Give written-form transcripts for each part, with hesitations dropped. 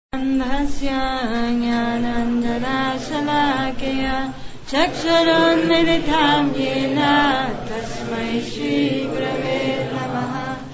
अन्धस्य ज्ञानाञ्जनशलाकया चक्षुरुन्मिलितं येन तस्मै श्रीगुरवे नमः।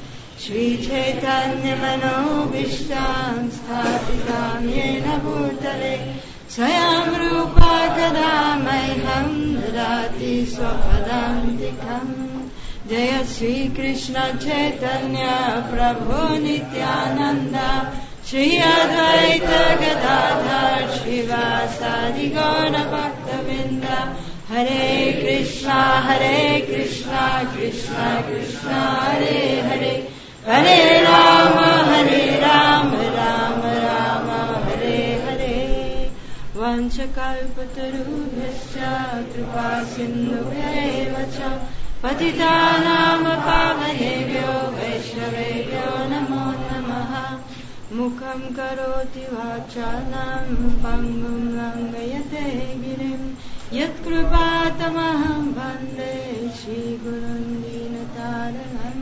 श्रीचैतन्यमनोभीष्टां स्थापितां येन भूतले स्वयं रूपा कदा मह्यं ददाति स्वपदान्तिकम्। जय श्रीकृष्ण चैतन्य प्रभु नित्यानन्द श्री अद्वैत गदाधर श्रीवासादि गौर भक्तवृंद। हरे कृष्णा कृष्णा कृष्णा हरे हरे, हरे राम राम राम हरे हरे। वंशकल्पतरुभ्यश्च कृपा सिन्धुभ्यैव च पतितानां पावनेभ्यो वैष्णवेभ्यो नमो नमः। मुखं करोति वाचालं पङ्गुं लङ्घयते गिरिं यत्कृपातमहं वन्दे श्रीगुरुं दीनतारिणम्।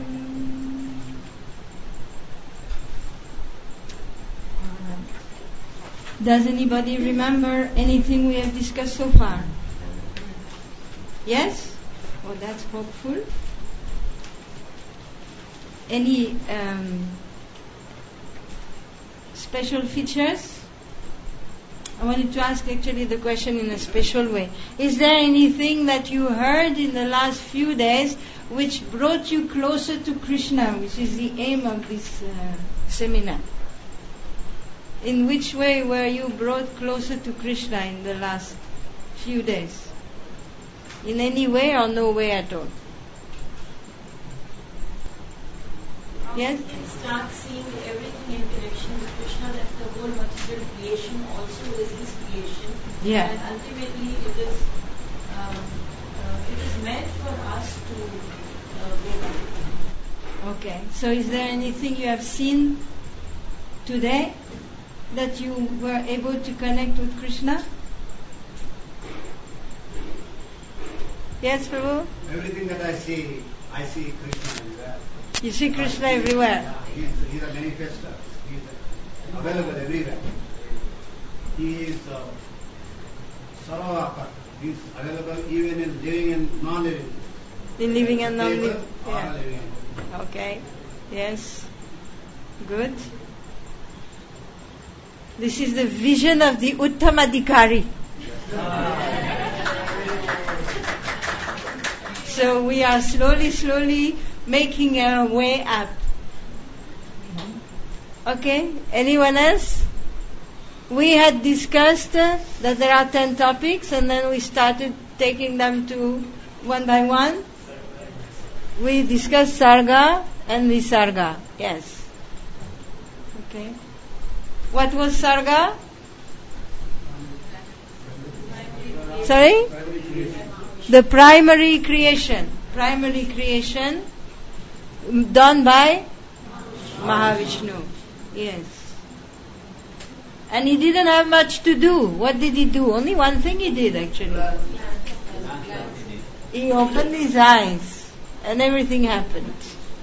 Does anybody remember anything we have discussed so far? Yes? Oh, that's hopeful. Any special features? I wanted to ask actually the question in a special way. Is there anything that you heard in the last few days which brought you closer to Krishna, which is the aim of this seminar? In which way were you brought closer to Krishna in the last few days? In any way or no way at all? Yes? You can start seeing everything in connection with Krishna, that the whole material creation also is his creation. Yeah. And ultimately it is meant for us to go back. Okay. So is there anything you have seen today that you were able to connect with Krishna? Yes, Prabhu? Everything that I see Krishna everywhere. You see Krishna everywhere? He's a manifester. He's available everywhere. He is Sarvavakar. He's available even in living and non-living. In living and non-living? Yeah. Okay. Yes. Good. This is the vision of the Uttamadhikari. So we are slowly making our way up. Okay, anyone else? We had discussed that there are 10 topics and then we started taking them to one by one. We discussed Sarga and Visarga. Yes. Okay. What was Sarga? Sorry? The primary creation. Primary creation done by Mahavishnu. Yes. And he didn't have much to do. What did he do? Only one thing he did actually. He opened his eyes and everything happened.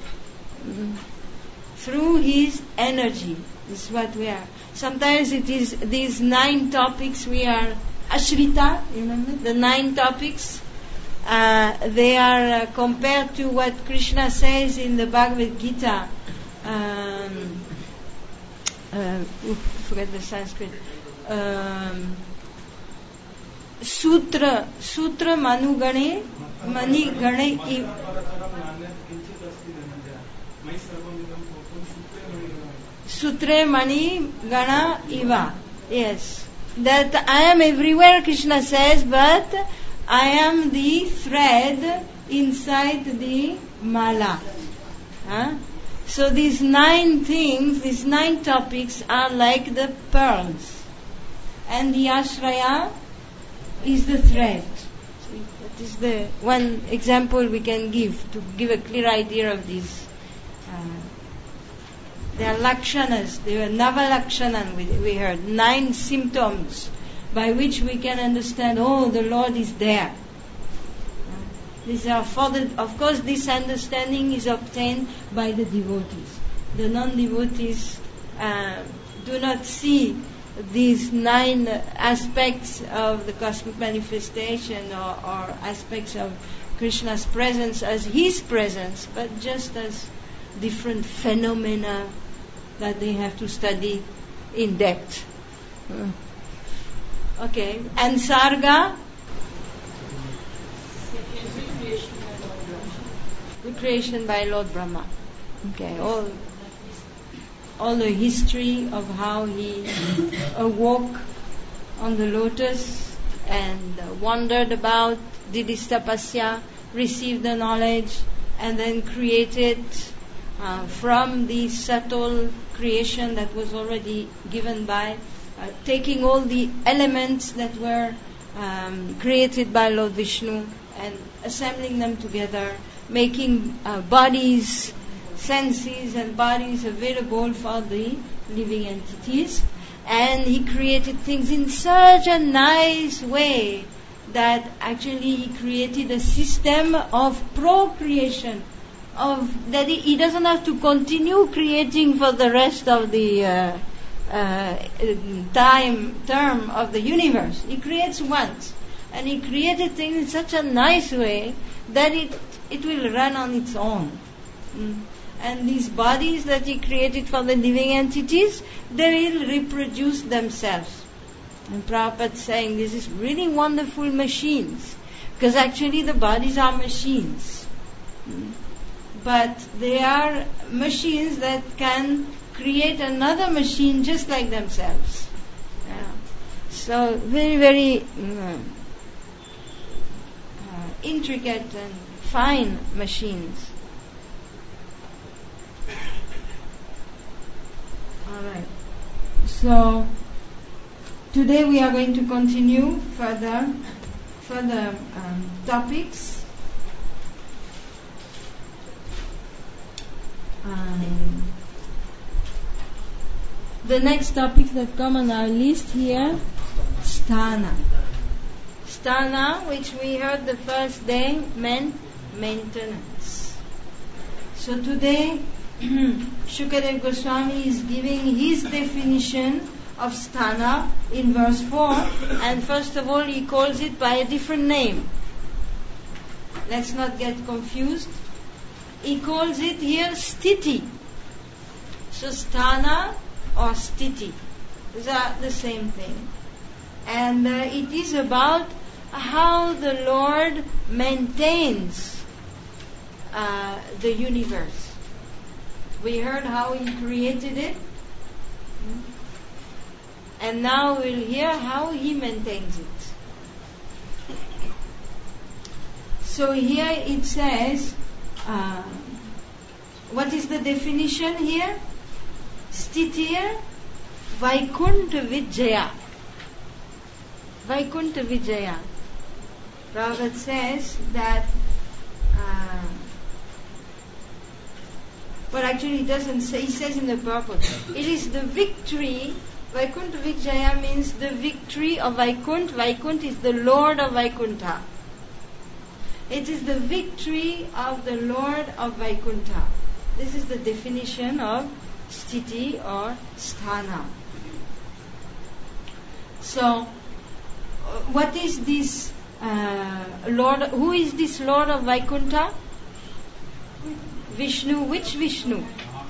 Through his energy. This is what we are. Sometimes it is these 9 topics we are Ashrita, remember? The 9 topics. They are compared to what Krishna says in the Bhagavad Gita. Forget the Sanskrit. Sutra Manugane Mani Gane. Sutre Mani Gana Iva. Yes. That I am everywhere, Krishna says, but I am the thread inside the mala. So these 9 things, these 9 topics are like the pearls. And the ashraya is the thread. See, that is the one example we can give to give a clear idea of these. They are lakshanas, they were navalakshanan, we heard, 9 symptoms by which we can understand, oh, the Lord is there. These are of course, this understanding is obtained by the devotees. The non-devotees do not see these 9 aspects of the cosmic manifestation or aspects of Krishna's presence as his presence, but just as different phenomena that they have to study in depth. Okay, and Sarga? The creation by Lord Brahma. Okay, all the history of how he awoke on the lotus and wandered about, did his tapasya, received the knowledge, and then created from the subtle creation that was already given by taking all the elements that were created by Lord Vishnu and assembling them together, making bodies, senses and bodies available for the living entities. And he created things in such a nice way that actually he created a system of procreation, of that he doesn't have to continue creating for the rest of the term of the universe. He creates once, and he created things in such a nice way that it will run on its own. And these bodies that he created for the living entities, they will reproduce themselves. And Prabhupada is saying this is really wonderful machines, because actually the bodies are machines. But they are machines that can create another machine just like themselves. Yeah. So very, very intricate and fine machines. Alright. So today we are going to continue further topics. The next topics that come on our list here, sthana. Sthana, which we heard the first day, meant maintenance. So today, Shukadev Goswami is giving his definition of sthana in verse 4, and first of all he calls it by a different name. Let's not get confused. He calls it here sthiti. So sthana or sthiti, these are the same thing. And it is about how the Lord maintains the universe. We heard how he created it, and now we'll hear how he maintains it. So here it says, what is the definition here? Sthitir Vaikuntha Vijaya. Vaikuntha Vijaya. Prabhupada says that, well actually he doesn't say, he says in the purport, it is the victory. Vaikuntha Vijaya means the victory of Vaikuntha. Vaikuntha is the Lord of Vaikuntha. It is the victory of the Lord of Vaikuntha. This is the definition of sthiti or sthana. So, what is this Lord? Who is this Lord of Vaikuntha? Vishnu. Which Vishnu?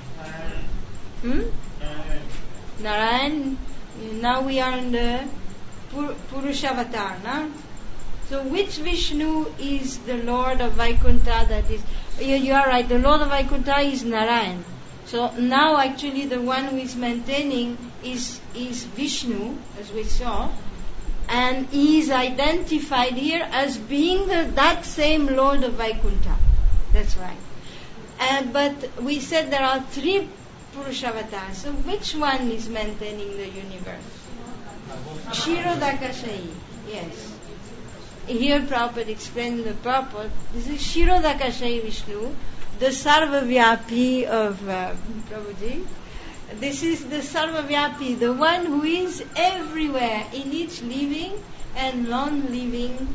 Narayan. Now we are in the Purushavatar, no? So which Vishnu is the Lord of Vaikuntha? That is, you are right, the Lord of Vaikuntha is Narayan. So now actually the one who is maintaining is Vishnu, as we saw, and he is identified here as being that same Lord of Vaikuntha. That's right. But we said there are 3 Purushavatars. So which one is maintaining the universe? Kshirodakashayi. Yes. Here Prabhupada explained the purport. This is Kshirodakashayi Vishnu, the Sarvavyapi of Prabhuji. This is the Sarvavyapi, the one who is everywhere in each living and non-living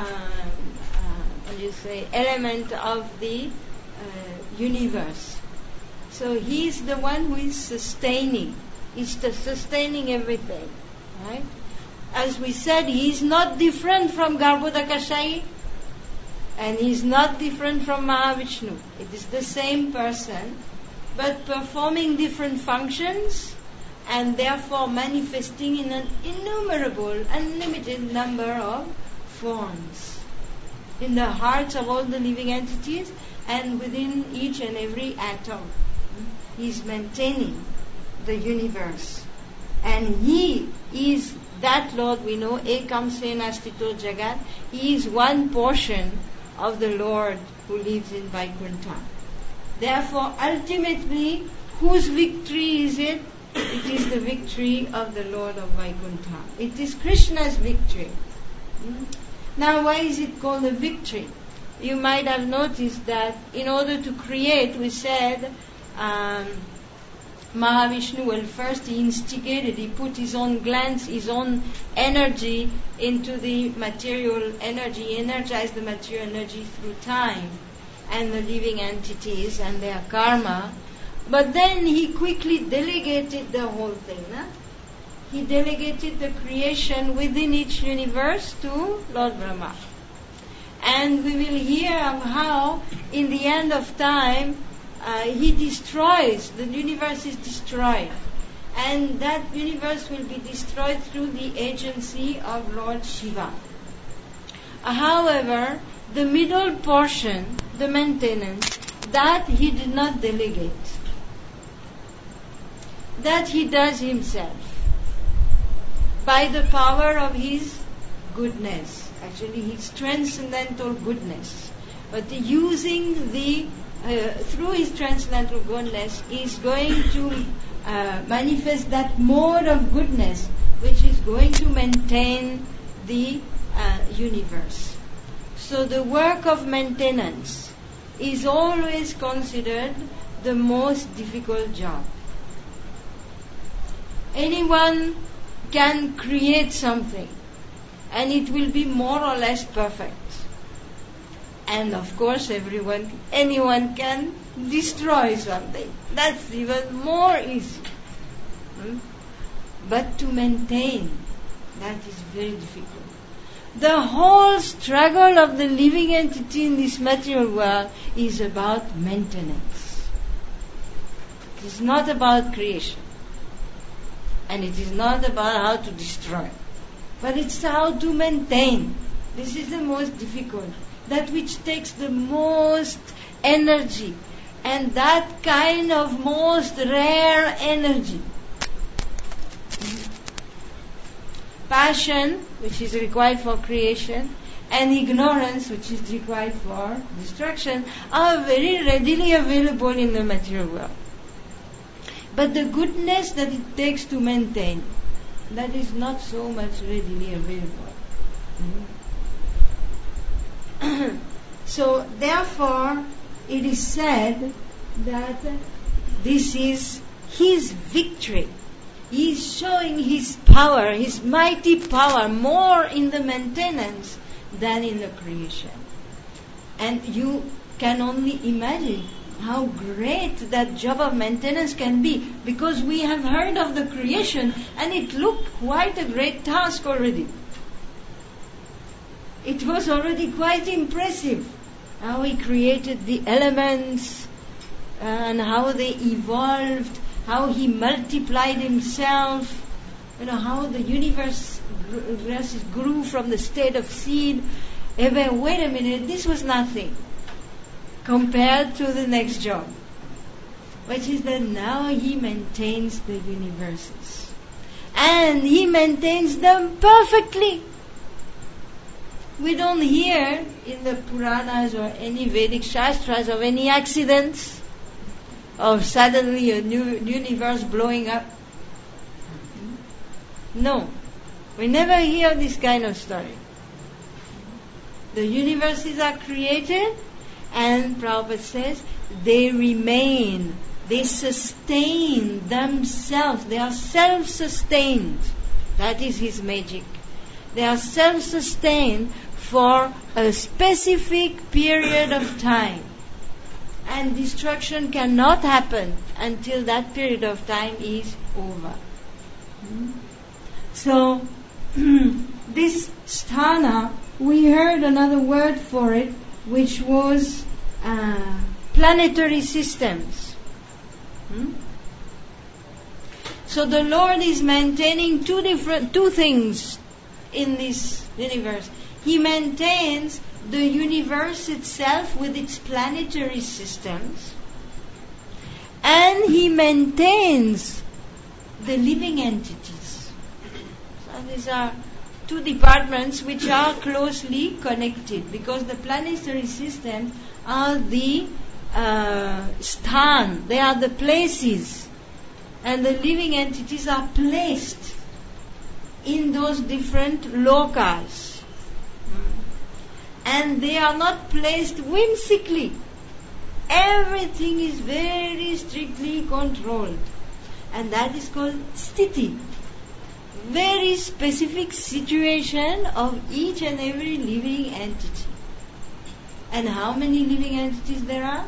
element of the universe. So he is the one who is sustaining. is sustaining everything. Right? As we said, he is not different from Garbhodakashayi, and he is not different from Mahavishnu. It is the same person, but performing different functions, and therefore manifesting in an innumerable, unlimited number of forms in the hearts of all the living entities and within each and every atom. He is maintaining the universe, and he is that Lord we know, Ekam Senastito Jagat. He is one portion of the Lord who lives in Vaikuntha. Therefore, ultimately, whose victory is it? It is the victory of the Lord of Vaikuntha. It is Krishna's victory. Now, why is it called a victory? You might have noticed that in order to create, we said, Mahavishnu, well, first he instigated, he put his own glance, his own energy into the material energy, he energized the material energy through time and the living entities and their karma. But then he quickly delegated the whole thing. He delegated the creation within each universe to Lord Brahma. And we will hear of how, in the end of time, he destroys, the universe is destroyed. And that universe will be destroyed through the agency of Lord Shiva. However, the middle portion, the maintenance, that he did not delegate. That he does himself by the power of his goodness, actually his transcendental goodness. But using the through his transcendental goodness, is going to manifest that mode of goodness which is going to maintain the universe. So the work of maintenance is always considered the most difficult job. Anyone can create something and it will be more or less perfect. And of course anyone can destroy something. That's even more easy. But to maintain, that is very difficult. The whole struggle of the living entity in this material world is about maintenance. It is not about creation. And it is not about how to destroy. But it's how to maintain. This is the most difficult. That which takes the most energy. And that kind of most rare energy. Passion, which is required for creation, and ignorance, which is required for destruction, are very readily available in the material world. But the goodness that it takes to maintain, that is not so much readily available. So therefore, it is said that this is his victory. He is showing his power, his mighty power, more in the maintenance than in the creation. And you can only imagine how great that job of maintenance can be, because we have heard of the creation and it looked quite a great task already. It was already quite impressive how he created the elements and how they evolved, how he multiplied himself, how the universe grew from the state of seed. Wait a minute, this was nothing compared to the next job, which is that now he maintains the universes. And he maintains them perfectly. We don't hear in the Puranas or any Vedic Shastras of any accidents, of suddenly a new universe blowing up. No. We never hear this kind of story. The universes are created, and Prabhupada says, they remain, they sustain themselves, they are self-sustained. That is his magic. They are self-sustained for a specific period of time. and destruction cannot happen until that period of time is over. So, this sthana, we heard another word for it, which was planetary systems. So the Lord is maintaining two things in this universe. He maintains the universe itself with its planetary systems, and He maintains the living entities. So these are two departments which are closely connected, because the planetary systems are the sthan, they are the places, and the living entities are placed in those different lokas. And they are not placed whimsically. Everything is very strictly controlled. And that is called sthiti. Very specific situation of each and every living entity. And how many living entities there are?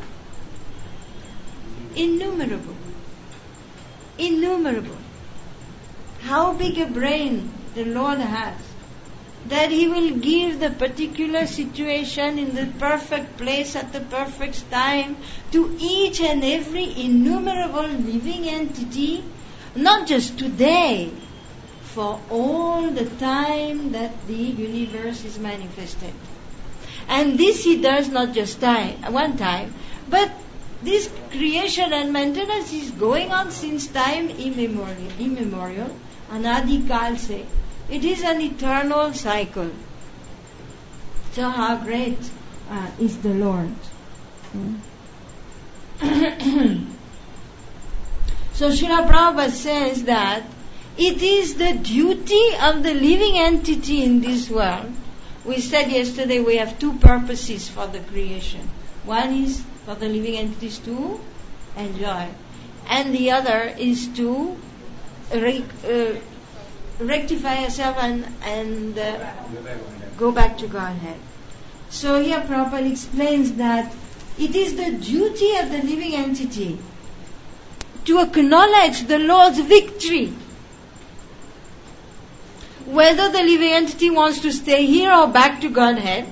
Innumerable. Innumerable. How big a brain the Lord has, that He will give the particular situation in the perfect place at the perfect time to each and every innumerable living entity, not just today, for all the time that the universe is manifested. And this He does not just one time, but this creation and maintenance is going on since time immemorial, Anadi Kal se. It is an eternal cycle. So how great is the Lord. So Srila Prabhupada says that it is the duty of the living entity in this world. We said yesterday we have two purposes for the creation. One is for the living entities to enjoy, and the other is to rectify yourself and go back to Godhead. So here Prabhupada explains that it is the duty of the living entity to acknowledge the Lord's victory. Whether the living entity wants to stay here or back to Godhead,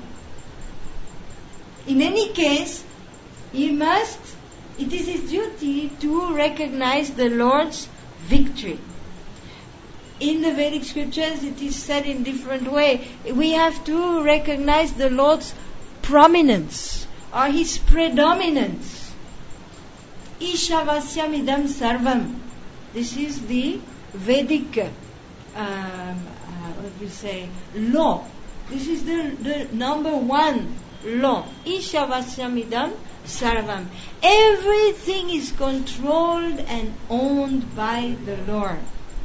in any case, it is his duty to recognize the Lord's victory. In the Vedic scriptures, it is said in different way. We have to recognize the Lord's prominence or His predominance. Ishavasyam idam sarvam. This is the Vedic, law. This is the number one law. Ishavasyam idam sarvam. Everything is controlled and owned by the Lord.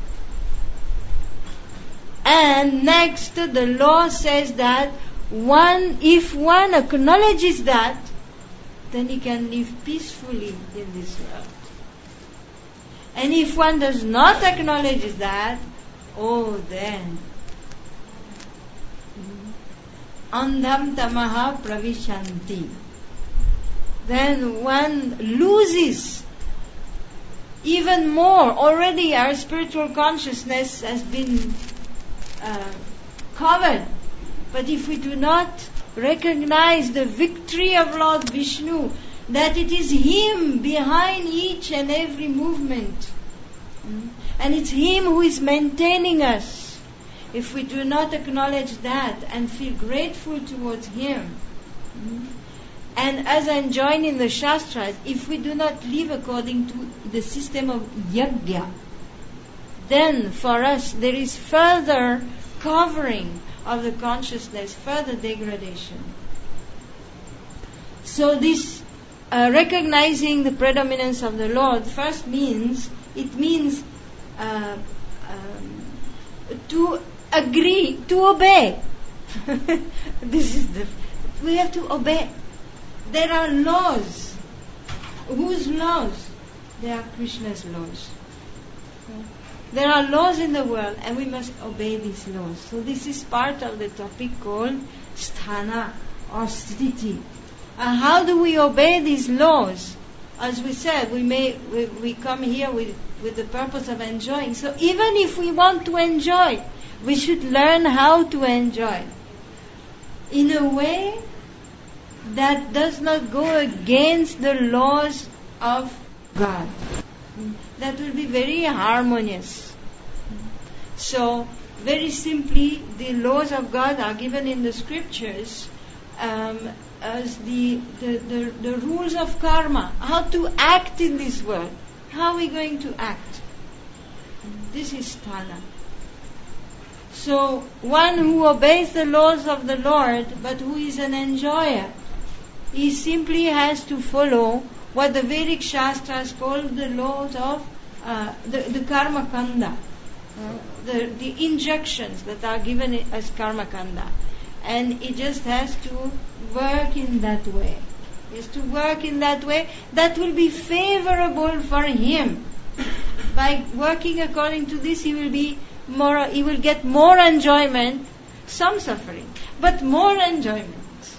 And next, the law says that if one acknowledges that, then he can live peacefully in this world. And if one does not acknowledge that, then andham tamaha pravishanti. Then one loses even more. Already our spiritual consciousness has been covered. But if we do not recognize the victory of Lord Vishnu, that it is Him behind each and every movement, and it's Him who is maintaining us, if we do not acknowledge that and feel grateful towards Him, and as enjoined in the Shastras, if we do not live according to the system of yajna, then for us there is further covering of the consciousness, further degradation. So this recognizing the predominance of the Lord first means to agree, to obey. We have to obey. There are laws. Whose laws? They are Krishna's laws. There are laws in the world and we must obey these laws. So this is part of the topic called sthana or sthiti. How do we obey these laws? As we said, we come here with the purpose of enjoying. So even if we want to enjoy, we should learn how to enjoy in a way that does not go against the laws of God. That will be very harmonious. So, very simply, the laws of God are given in the scriptures as the rules of karma, how to act in this world. How are we going to act? This is sthana. So, one who obeys the laws of the Lord, but who is an enjoyer, he simply has to follow what the Vedic Shastras call the laws of the karma kanda, the injunctions that are given as karma kanda. And he just has to work in that way. He has to work in that way that will be favorable for him. By working according to this, he will get more enjoyment, some suffering, but more enjoyment.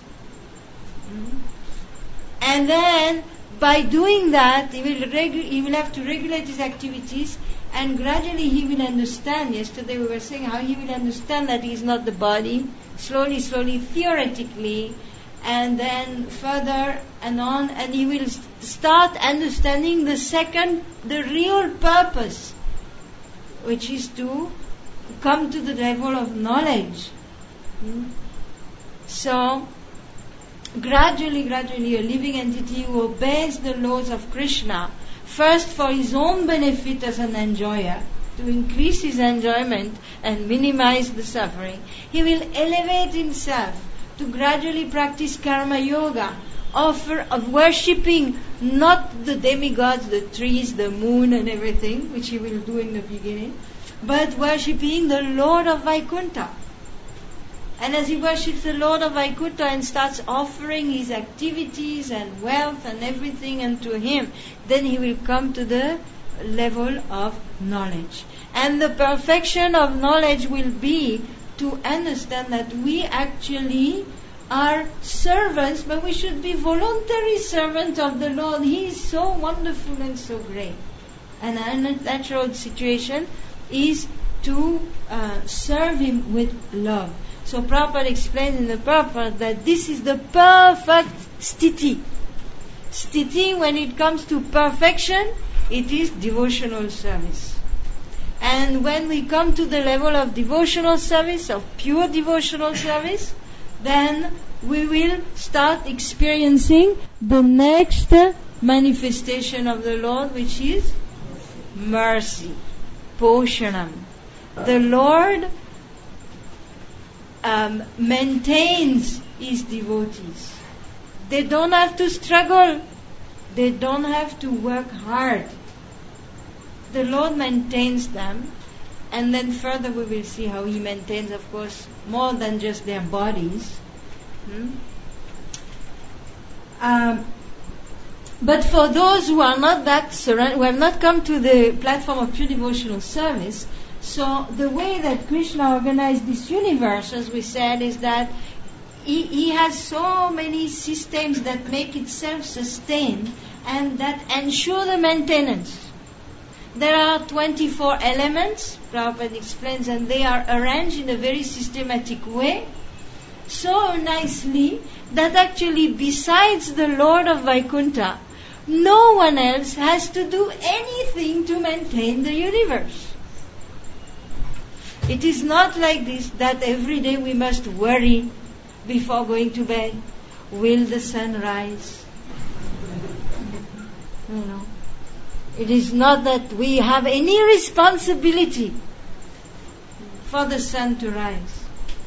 And then, by doing that, he will have to regulate his activities, and gradually he will understand. Yesterday we were saying how he will understand that he is not the body, slowly, theoretically, and then further and on, and he will start understanding the real purpose, which is to come to the level of knowledge. So, gradually, a living entity who obeys the laws of Krishna, first for his own benefit as an enjoyer, to increase his enjoyment and minimize the suffering, he will elevate himself to gradually practice karma yoga, of worshipping not the demigods, the trees, the moon and everything, which he will do in the beginning, but worshipping the Lord of Vaikuntha. And as he worships the Lord of Vaikuntha and starts offering his activities and wealth and everything unto him, then he will come to the level of knowledge. And the perfection of knowledge will be to understand that we actually are servants, but we should be voluntary servants of the Lord. He is so wonderful and so great. And our natural situation is to serve him with love. So Prabhupada explains in the Prabhupada that this is the perfect sthiti. Sthiti, when it comes to perfection, it is devotional service. And when we come to the level of devotional service, of pure devotional service, then we will start experiencing the next manifestation of the Lord, which is mercy, poshanam. The Lord maintains his devotees. They don't have to struggle. They don't have to work hard. The Lord maintains them. And then further we will see how he maintains, of course, more than just their bodies. But for those who are not that who have not come to the platform of pure devotional service, so the way that Krishna organized this universe, as we said, is that he has so many systems that make it self-sustained and that ensure the maintenance. There are 24 elements, Prabhupada explains, and they are arranged in a very systematic way, so nicely that actually besides the Lord of Vaikuntha, no one else has to do anything to maintain the universe. It is not like this that every day we must worry before going to bed. Will the sun rise? It is not that we have any responsibility for the sun to rise.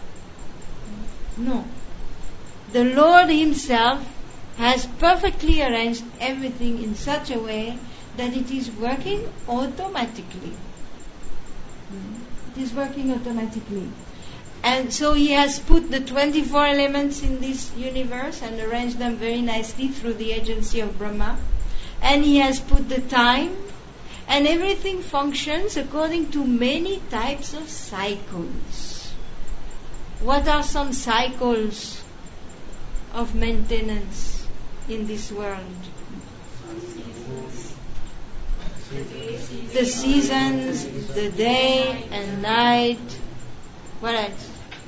No. The Lord himself has perfectly arranged everything in such a way that it is working automatically. It is working automatically. And so he has put the 24 elements in this universe and arranged them very nicely through the agency of Brahma. And he has put the time, and everything functions according to many types of cycles. What are some cycles of maintenance? in this world? The seasons, the day and night. What else?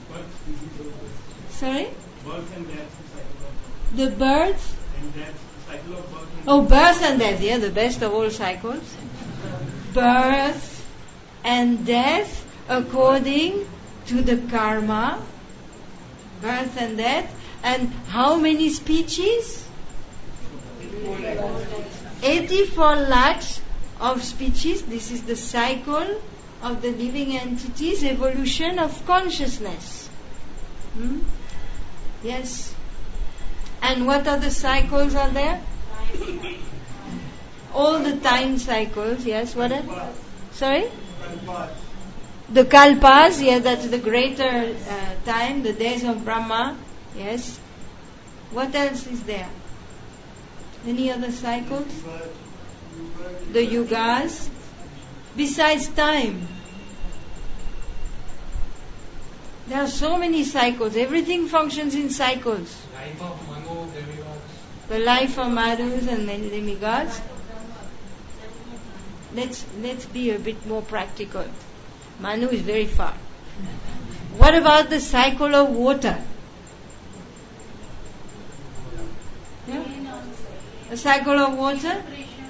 Sorry? Birth and death. The birth? And death. Cycle of birth and Oh, birth and death. Yeah, the best of all cycles. Birth and death according to the karma. Birth and death. And how many species? 84 lakhs of species. This is the cycle of the living entities, evolution of consciousness. Yes. And what are the cycles are there? All the time cycles, yes. What else? Sorry? The kalpas, yes, that's the greater time, the days of Brahma, yes. What else is there? Any other cycles? The yugas. Besides time. There are so many cycles. Everything functions in cycles. life of Manu, demigods. The life of Madhus and many demigods. Let's be a bit more practical. Manu is very far. What about the cycle of water? Yeah? The cycle of water?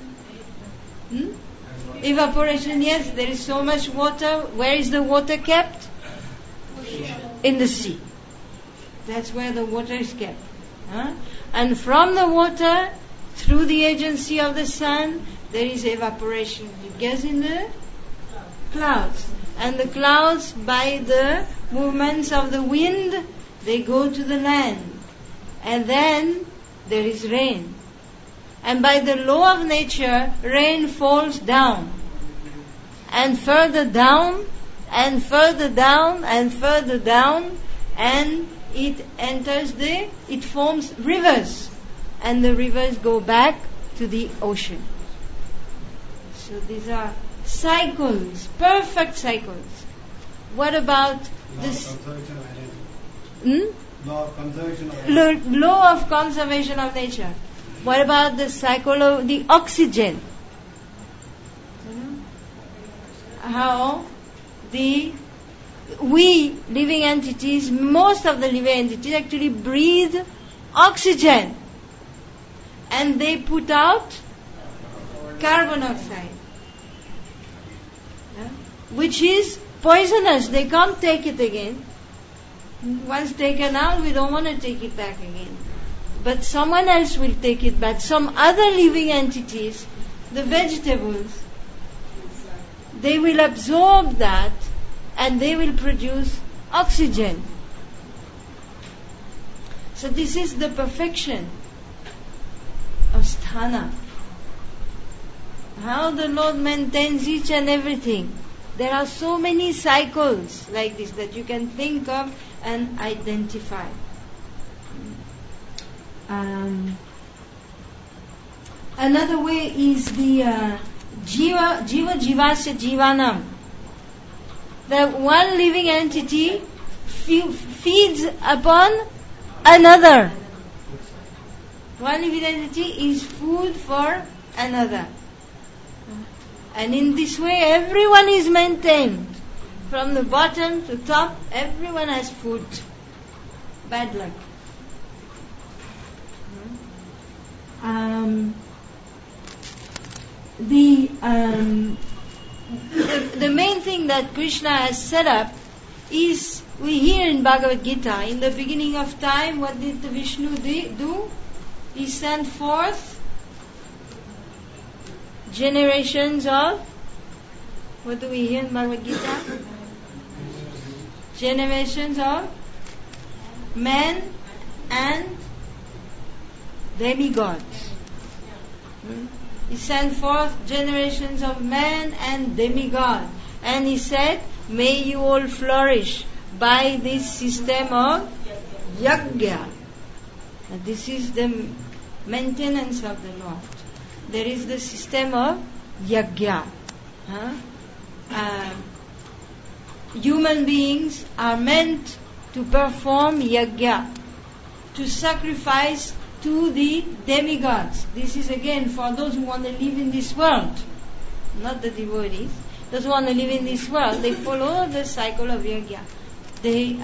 Evaporation, yes, there is so much water. Where is the water kept? In the sea. That's where the water is kept. And from the water, through the agency of the sun, there is evaporation. It gets in the clouds. And the clouds, by the movements of the wind, they go to the land. And then there is rain. And by the law of nature, rain falls down. And further down, and further down, and further down, and it forms rivers. And the rivers go back to the ocean. So these are cycles, perfect cycles. What about this? Law of conservation of energy. Law of conservation of nature. What about the cycle of the oxygen? How we living entities, most of the living entities actually breathe oxygen, and they put out carbon dioxide, which is poisonous. They can't take it again. Once taken out, we don't want to take it back again. But someone else will take it back. Some other living entities, the vegetables, they will absorb that and they will produce oxygen. So this is the perfection of sthana. How the Lord maintains each and everything. There are so many cycles like this that you can think of and identify. Another way is the jiva jivasya jivanam. That one living entity feeds upon another. One living entity is food for another. And in this way everyone is maintained. From the bottom to top, everyone has food. Bad luck. The main thing that Krishna has set up is, we hear in Bhagavad Gita, in the beginning of time, what did the Vishnu do? He sent forth generations of, what do we hear in Bhagavad Gita? Generations of men and demigods. He sent forth generations of men and demigods. And he said, may you all flourish by this system of yajna. And this is the maintenance of the Lord. There is the system of yajna. Human beings are meant to perform yajna, to sacrifice to the demigods. This is again for those who want to live in this world, not the devotees. Those who want to live in this world, they follow the cycle of yajna. They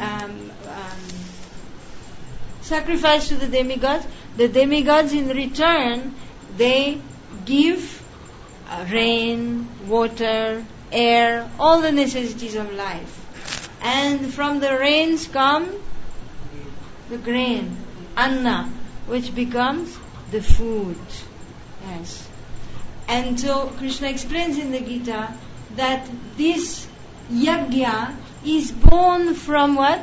sacrifice to the demigods. The demigods in return, they give rain, water, air, all the necessities of life. And from the rains come the grain, anna, which becomes the food. Yes. And so Krishna explains in the Gita that this yajna is born from what?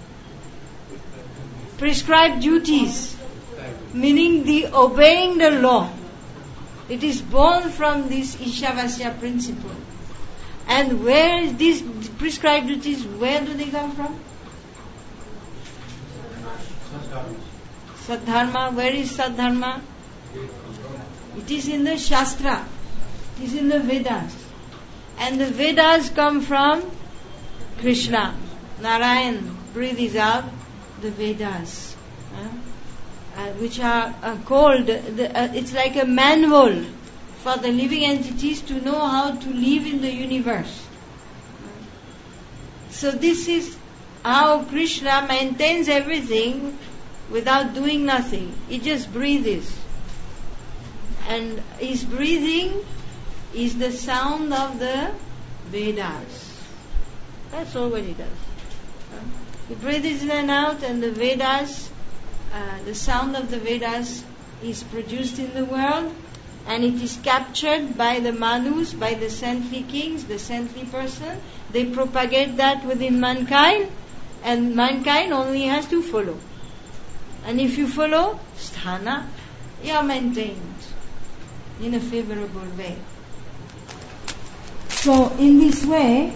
Prescribed duties, meaning the obeying the law. It is born from this Ishavasya principle. And where is these prescribed duties, where do they come from? Sadharma. Where is Sadharma? It is in the Shastra. It is in the Vedas. And the Vedas come from Krishna. Narayan breathes out the Vedas, which are called, it's like a manual for the living entities to know how to live in the universe. So this is how Krishna maintains everything without doing nothing. He just breathes. And his breathing is the sound of the Vedas. That's all what he does. He breathes in and out, and the Vedas, the sound of the Vedas is produced in the world, and it is captured by the Manus, by the saintly kings, the saintly person. They propagate that within mankind, and mankind only has to follow. And if you follow, sthana, you are maintained in a favorable way. So in this way,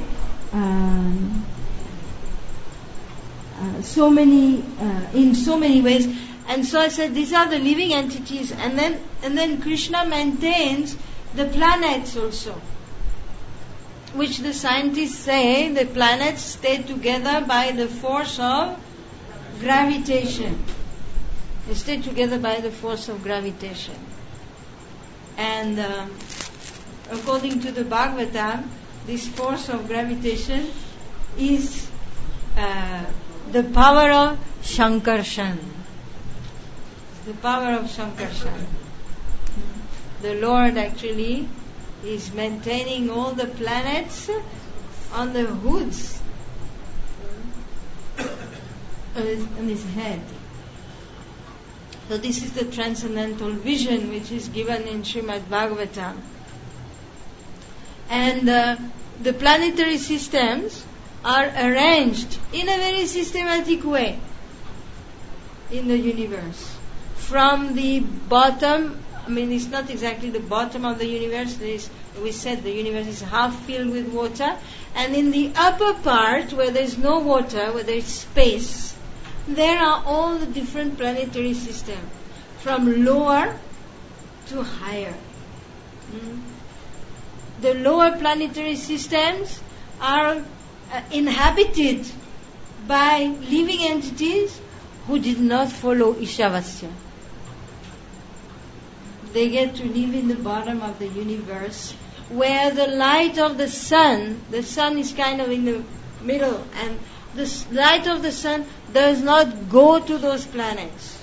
in so many ways. And so I said these are the living entities, and then Krishna maintains the planets also, which the scientists say the planets stay together by the force of gravitation. They stay together by the force of gravitation. And according to the Bhagavatam, this force of gravitation is the power of Shankarshan. The power of Shankarshan. The Lord actually is maintaining all the planets on the hoods on his head. So this is the transcendental vision which is given in Srimad Bhagavatam. And the planetary systems are arranged in a very systematic way in the universe. From the bottom, it's not exactly the bottom of the universe. We said the universe is half filled with water. And in the upper part, where there is no water, where there is space, there are all the different planetary systems, from lower to higher. The lower planetary systems are inhabited by living entities who did not follow Ishavasya. They get to live in the bottom of the universe, where the light of the sun is kind of in the middle, and the light of the sun does not go to those planets.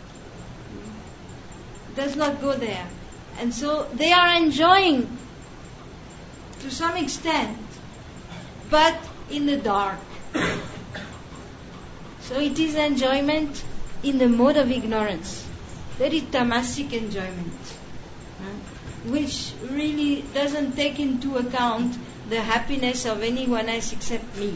Does not go there. And so they are enjoying to some extent, but in the dark. So it is enjoyment in the mode of ignorance. Very tamasic enjoyment, which really doesn't take into account the happiness of anyone else except me.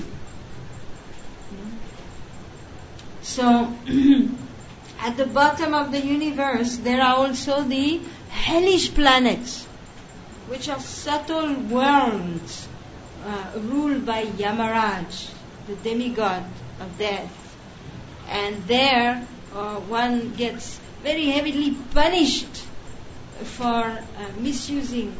So, at the bottom of the universe, there are also the hellish planets, which are subtle worlds ruled by Yamaraj, the demigod of death. And there, one gets very heavily punished for misusing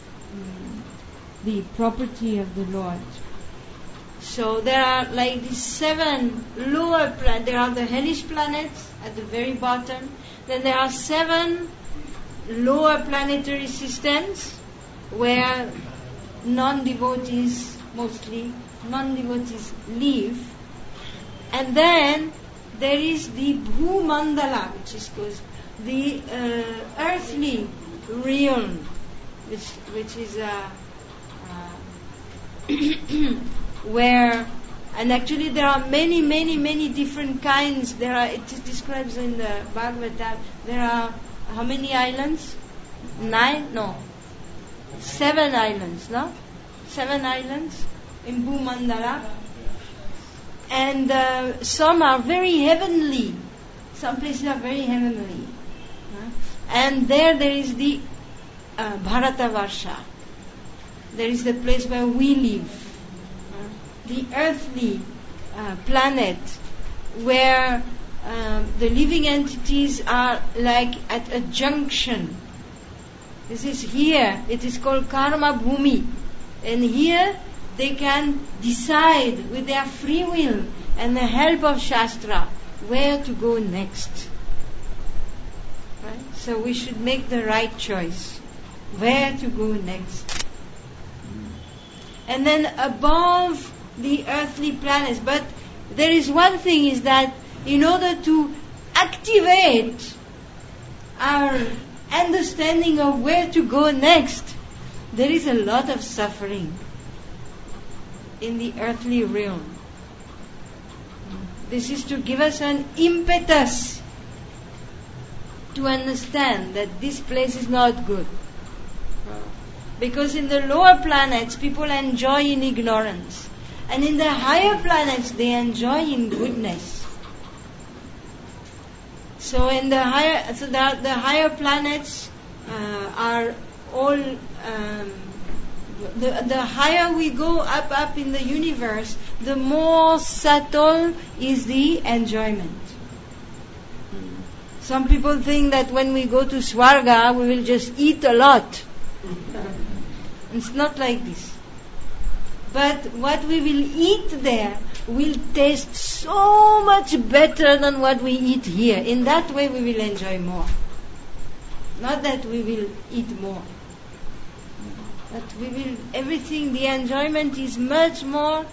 the property of the Lord. So there are like these 7 lower planets. There are the hellish planets at the very bottom. Then there are 7 lower planetary systems where non-devotees, mostly non-devotees, live. And then there is the Bhumandala, which is called the earthly realm, which is where, and actually there are many different kinds. It describes in the Bhagavatam, there are how many islands? 9? No. 7 islands, no? 7 islands in Bhumandala. And some are very heavenly. Some places are very heavenly. And there is the Bharatavarsha. There is the place where we live. The earthly planet where the living entities are like at a junction. This is here. It is called Karma Bhumi. And here they can decide with their free will and the help of Shastra where to go next. Right? So we should make the right choice. Where to go next. And then above the earthly planets. But there is one thing, is that in order to activate our understanding of where to go next, there is a lot of suffering in the earthly realm. This is to give us an impetus to understand that this place is not good. Because in the lower planets, people enjoy in ignorance. And in the higher planets, they enjoy in goodness. So in the higher planets are all the higher we go up in the universe, the more subtle is the enjoyment. Some people think that when we go to Swarga, we will just eat a lot. It's not like this. But what we will eat there will taste so much better than what we eat here. In that way we will enjoy more. Not that we will eat more. But we will, everything, the enjoyment is much more,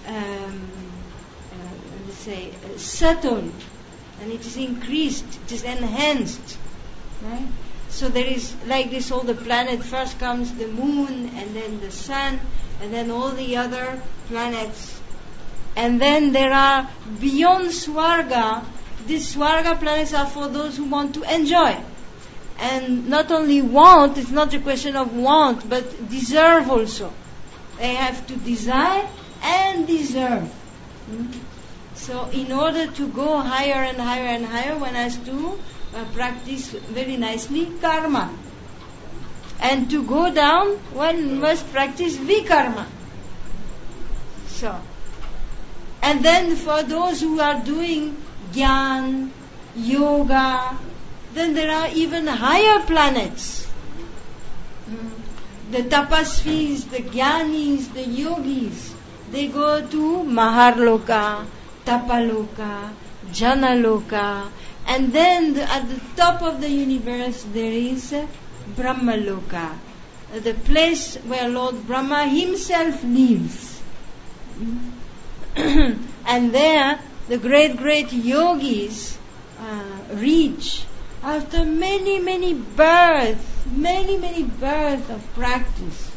subtle. And it is increased, it is enhanced. Right? So there is, like this, all the planets. First comes the moon, and then the sun, and then all the other planets. And then there are, beyond Swarga, these Swarga planets are for those who want to enjoy. And not only want, it's not a question of want, but deserve also. They have to desire and deserve. So in order to go higher and higher and higher, one has to practice very nicely karma. And to go down, one must practice vikarma. So, and then for those who are doing jnana, yoga, then there are even higher planets. The tapasvis, the jnanis, the yogis, they go to Maharloka, Tapaloka, Janaloka, and then at the top of the universe there is Brahmaloka, the place where Lord Brahma himself lives. And there the great yogis reach after many births of practice.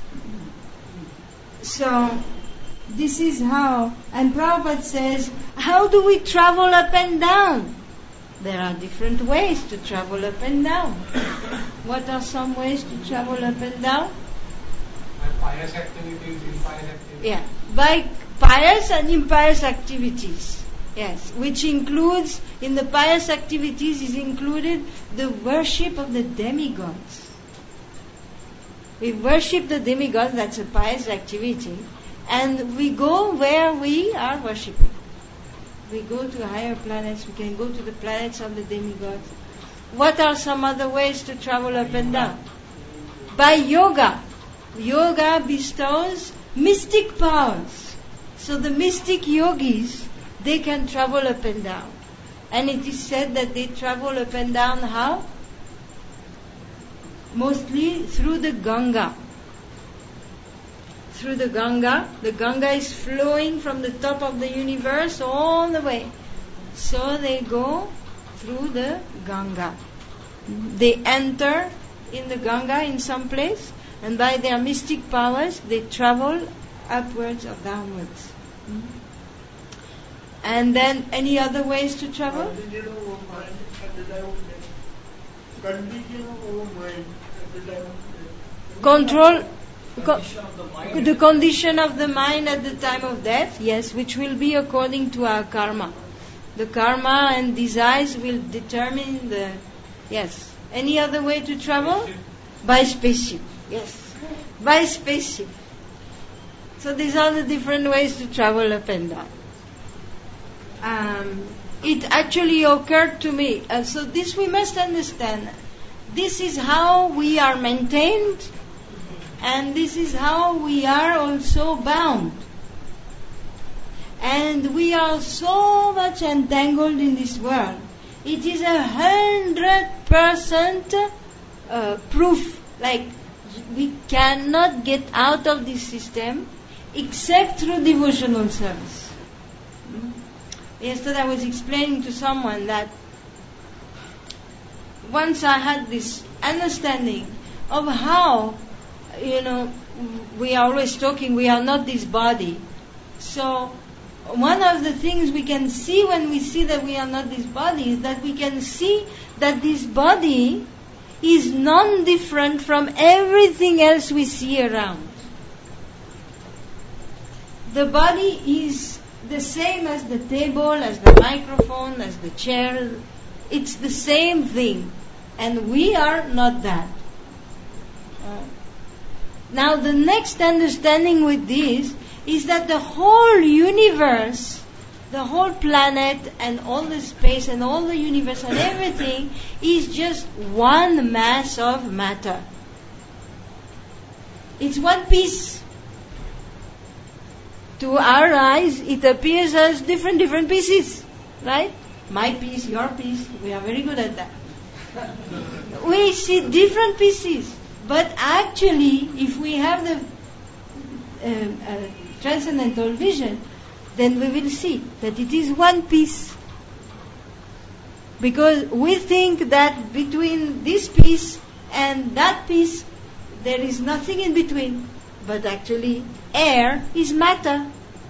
So this is how, and Prabhupada says, how do we travel up and down? There are different ways to travel up and down. What are some ways to travel up and down? By pious activities, impious activities. Yeah, by pious and impious activities. Yes, which includes, in the pious activities is included the worship of the demigods. We worship the demigods, that's a pious activity. And we go where we are worshipping. We go to higher planets, we can go to the planets of the demigods. What are some other ways to travel up and down? By yoga. Yoga bestows mystic powers. So the mystic yogis, they can travel up and down. And it is said that they travel up and down how? Mostly through the Ganga. Through the Ganga. The Ganga is flowing from the top of the universe all the way. So they go through the Ganga. They enter in the Ganga in some place, and by their mystic powers they travel upwards or downwards. And then any other ways to travel? Control the condition of the mind at the time of death, yes, which will be according to our karma. The karma and desires will determine the, yes. Any other way to travel? By spaceship, yes. By spaceship. So these are the different ways to travel up and down. It actually occurred to me, so this we must understand. This is how we are maintained, and this is how we are also bound. And we are so much entangled in this world. It is 100% proof. Like, we cannot get out of this system except through devotional service. Yesterday I was explaining to someone that once I had this understanding of how, we are always talking, we are not this body. So, one of the things we can see when we see that we are not this body is that we can see that this body is non-different from everything else we see around. The body is the same as the table, as the microphone, as the chair. It's the same thing. And we are not that. Now the next understanding with this is that the whole universe, the whole planet and all the space and all the universe and everything is just one mass of matter. It's one piece. To our eyes, it appears as different pieces, right? My piece, your piece, we are very good at that. We see different pieces, but actually, if we have the transcendental vision, then we will see that it is one piece. Because we think that between this piece and that piece, there is nothing in between. But actually, air is matter.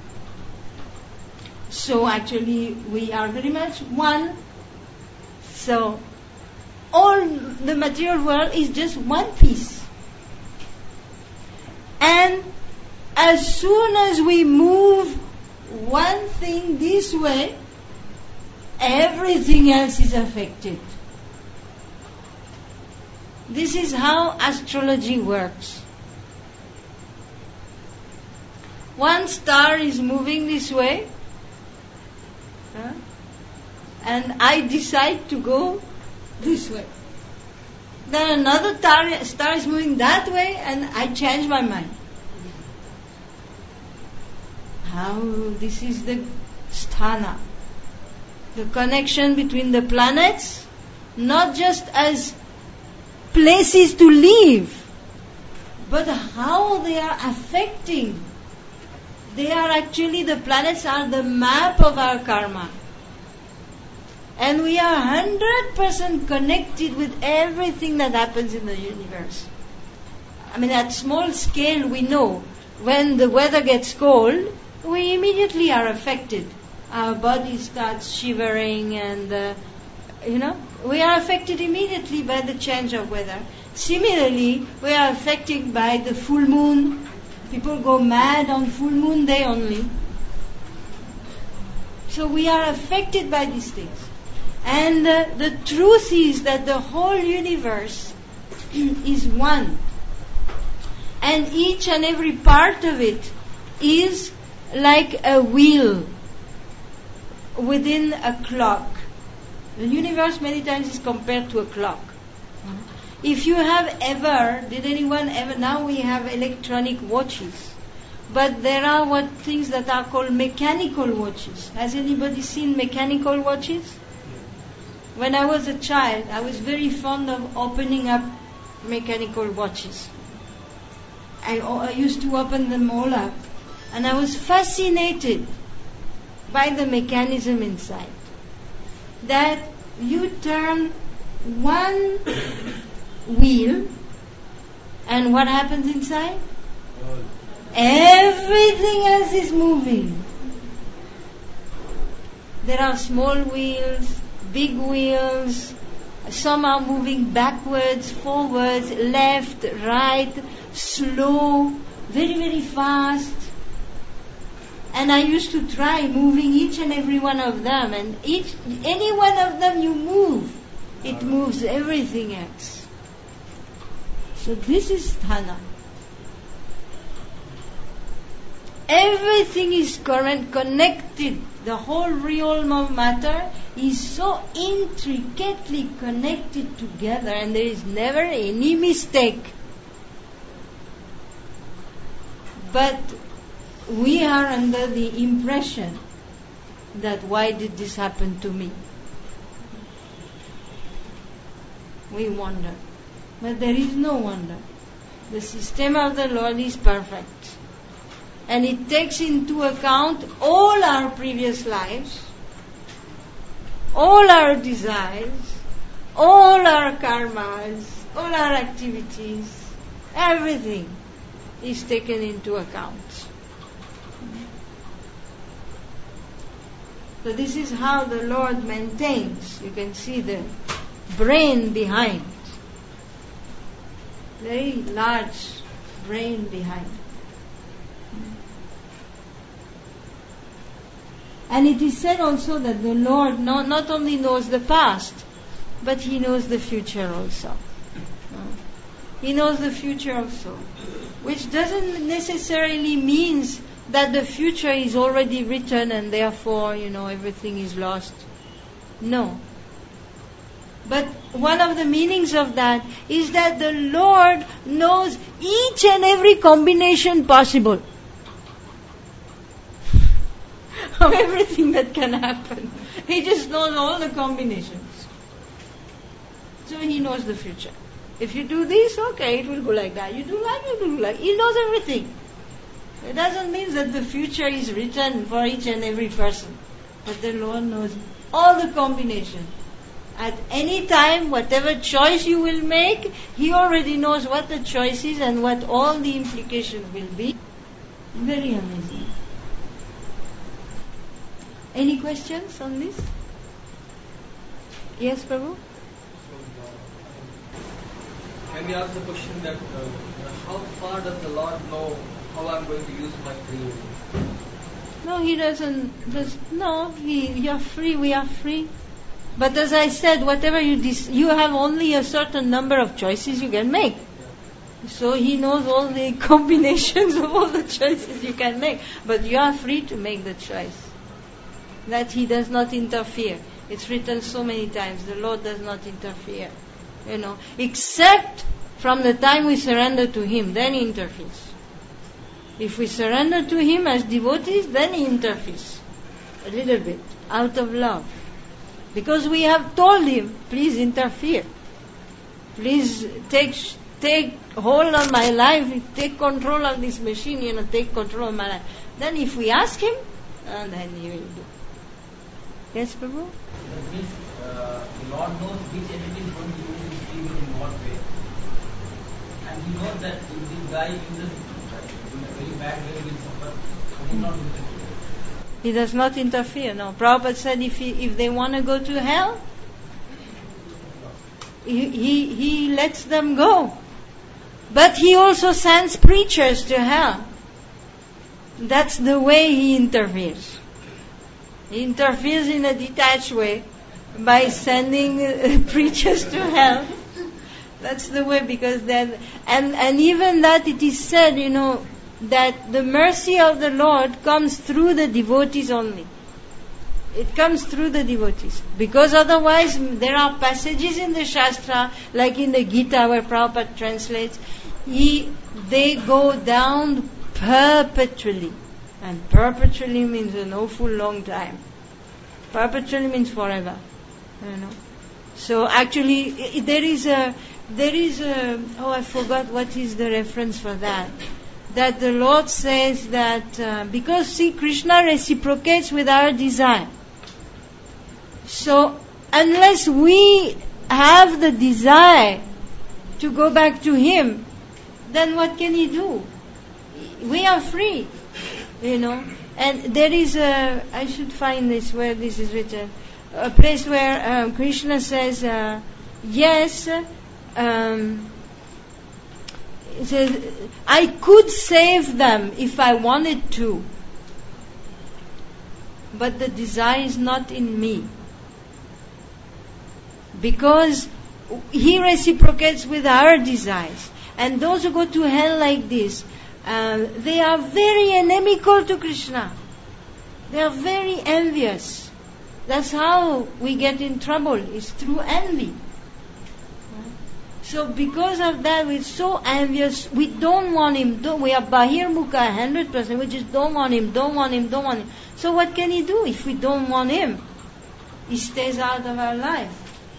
So actually, we are very much one. So, all the material world is just one piece. And as soon as we move one thing this way, everything else is affected. This is how astrology works. One star is moving this way, and I decide to go this way. Then another star is moving that way, and I change my mind. How this is the sthana, the connection between the planets, not just as places to live, but how they are affecting. They are actually, the planets are the map of our karma. And we are 100% connected with everything that happens in the universe. I mean, at small scale, we know when the weather gets cold, we immediately are affected. Our body starts shivering and, we are affected immediately by the change of weather. Similarly, we are affected by the full moon. People go mad on full moon day only. So we are affected by these things. And the truth is that the whole universe is one. And each and every part of it is like a wheel within a clock. The universe many times is compared to a clock. If you have did anyone ever, now we have electronic watches, but there are things that are called mechanical watches. Has anybody seen mechanical watches? When I was a child, I was very fond of opening up mechanical watches. I used to open them all up, and I was fascinated by the mechanism inside. That you turn one wheel, and what happens inside? Everything else is moving. There are small wheels, big wheels, some are moving backwards, forwards, left, right, slow, very, very fast. And I used to try moving each and every one of them, and any one of them you move, it moves everything else. So this is sthana. Everything is connected. The whole realm of matter is so intricately connected together, and there is never any mistake. But we are under the impression that why did this happen to me? We wonder. But there is no wonder. The system of the Lord is perfect. And it takes into account all our previous lives, all our desires, all our karmas, all our activities, everything is taken into account. So this is how the Lord maintains. You can see the brain behind. Very large brain behind. And it is said also that the Lord not only knows the past, but He knows the future also. He knows the future also. Which doesn't necessarily means that the future is already written and therefore, everything is lost. No. But one of the meanings of that is that the Lord knows each and every combination possible of everything that can happen. He just knows all the combinations. So He knows the future. If you do this, okay, it will go like that. You do like, it will go like. He knows everything. It doesn't mean that the future is written for each and every person. But the Lord knows all the combinations. At any time, whatever choice you will make, He already knows what the choice is and what all the implications will be. Very amazing. Any questions on this? Yes, Prabhu? Can we ask the question that how far does the Lord know how I'm going to use my free will? No, He doesn't. You're free. We are free. But as I said, whatever you have only a certain number of choices you can make. So He knows all the combinations of all the choices you can make. But you are free to make the choice. That He does not interfere. It's written so many times. The Lord does not interfere. Except from the time we surrender to Him, then He interferes. If we surrender to Him as devotees, then He interferes. A little bit. Out of love. Because we have told Him, please interfere. Please take hold on my life, take control of this machine, take control of my life. Then if we ask Him, then He will do. Yes, Prabhu? That means the Lord knows which entity is going to use His free will in what way. And He knows that if this guy uses in a very bad way, he will suffer. He will not interfere. He does not interfere. No. Prabhupada said if they want to go to hell, he lets them go. But He also sends preachers to hell. That's the way He interferes. He interferes in a detached way by sending preachers to hell. That's the way, because then, and even that it is said, that the mercy of the Lord comes through the devotees only. It comes through the devotees. Because otherwise, there are passages in the Shastra, like in the Gita where Prabhupada translates, they go down perpetually. And perpetually means an awful long time. Perpetually means forever. So actually, there is a, oh, I forgot what is the reference for that. That the Lord says that, because see, Krishna reciprocates with our desire. So, unless we have the desire to go back to Him, then what can He do? We are free, And there is a, I should find this, where this is written, a place where Krishna says, yes, he says, I could save them if I wanted to, but the desire is not in me. Because He reciprocates with our desires. And those who go to hell like this, they are very inimical to Krishna. They are very envious. That's how we get in trouble, is through envy. So because of that, we're so envious, we don't want Him. We are Bahirmukha 100%, we just don't want Him. So what can He do if we don't want Him? He stays out of our life.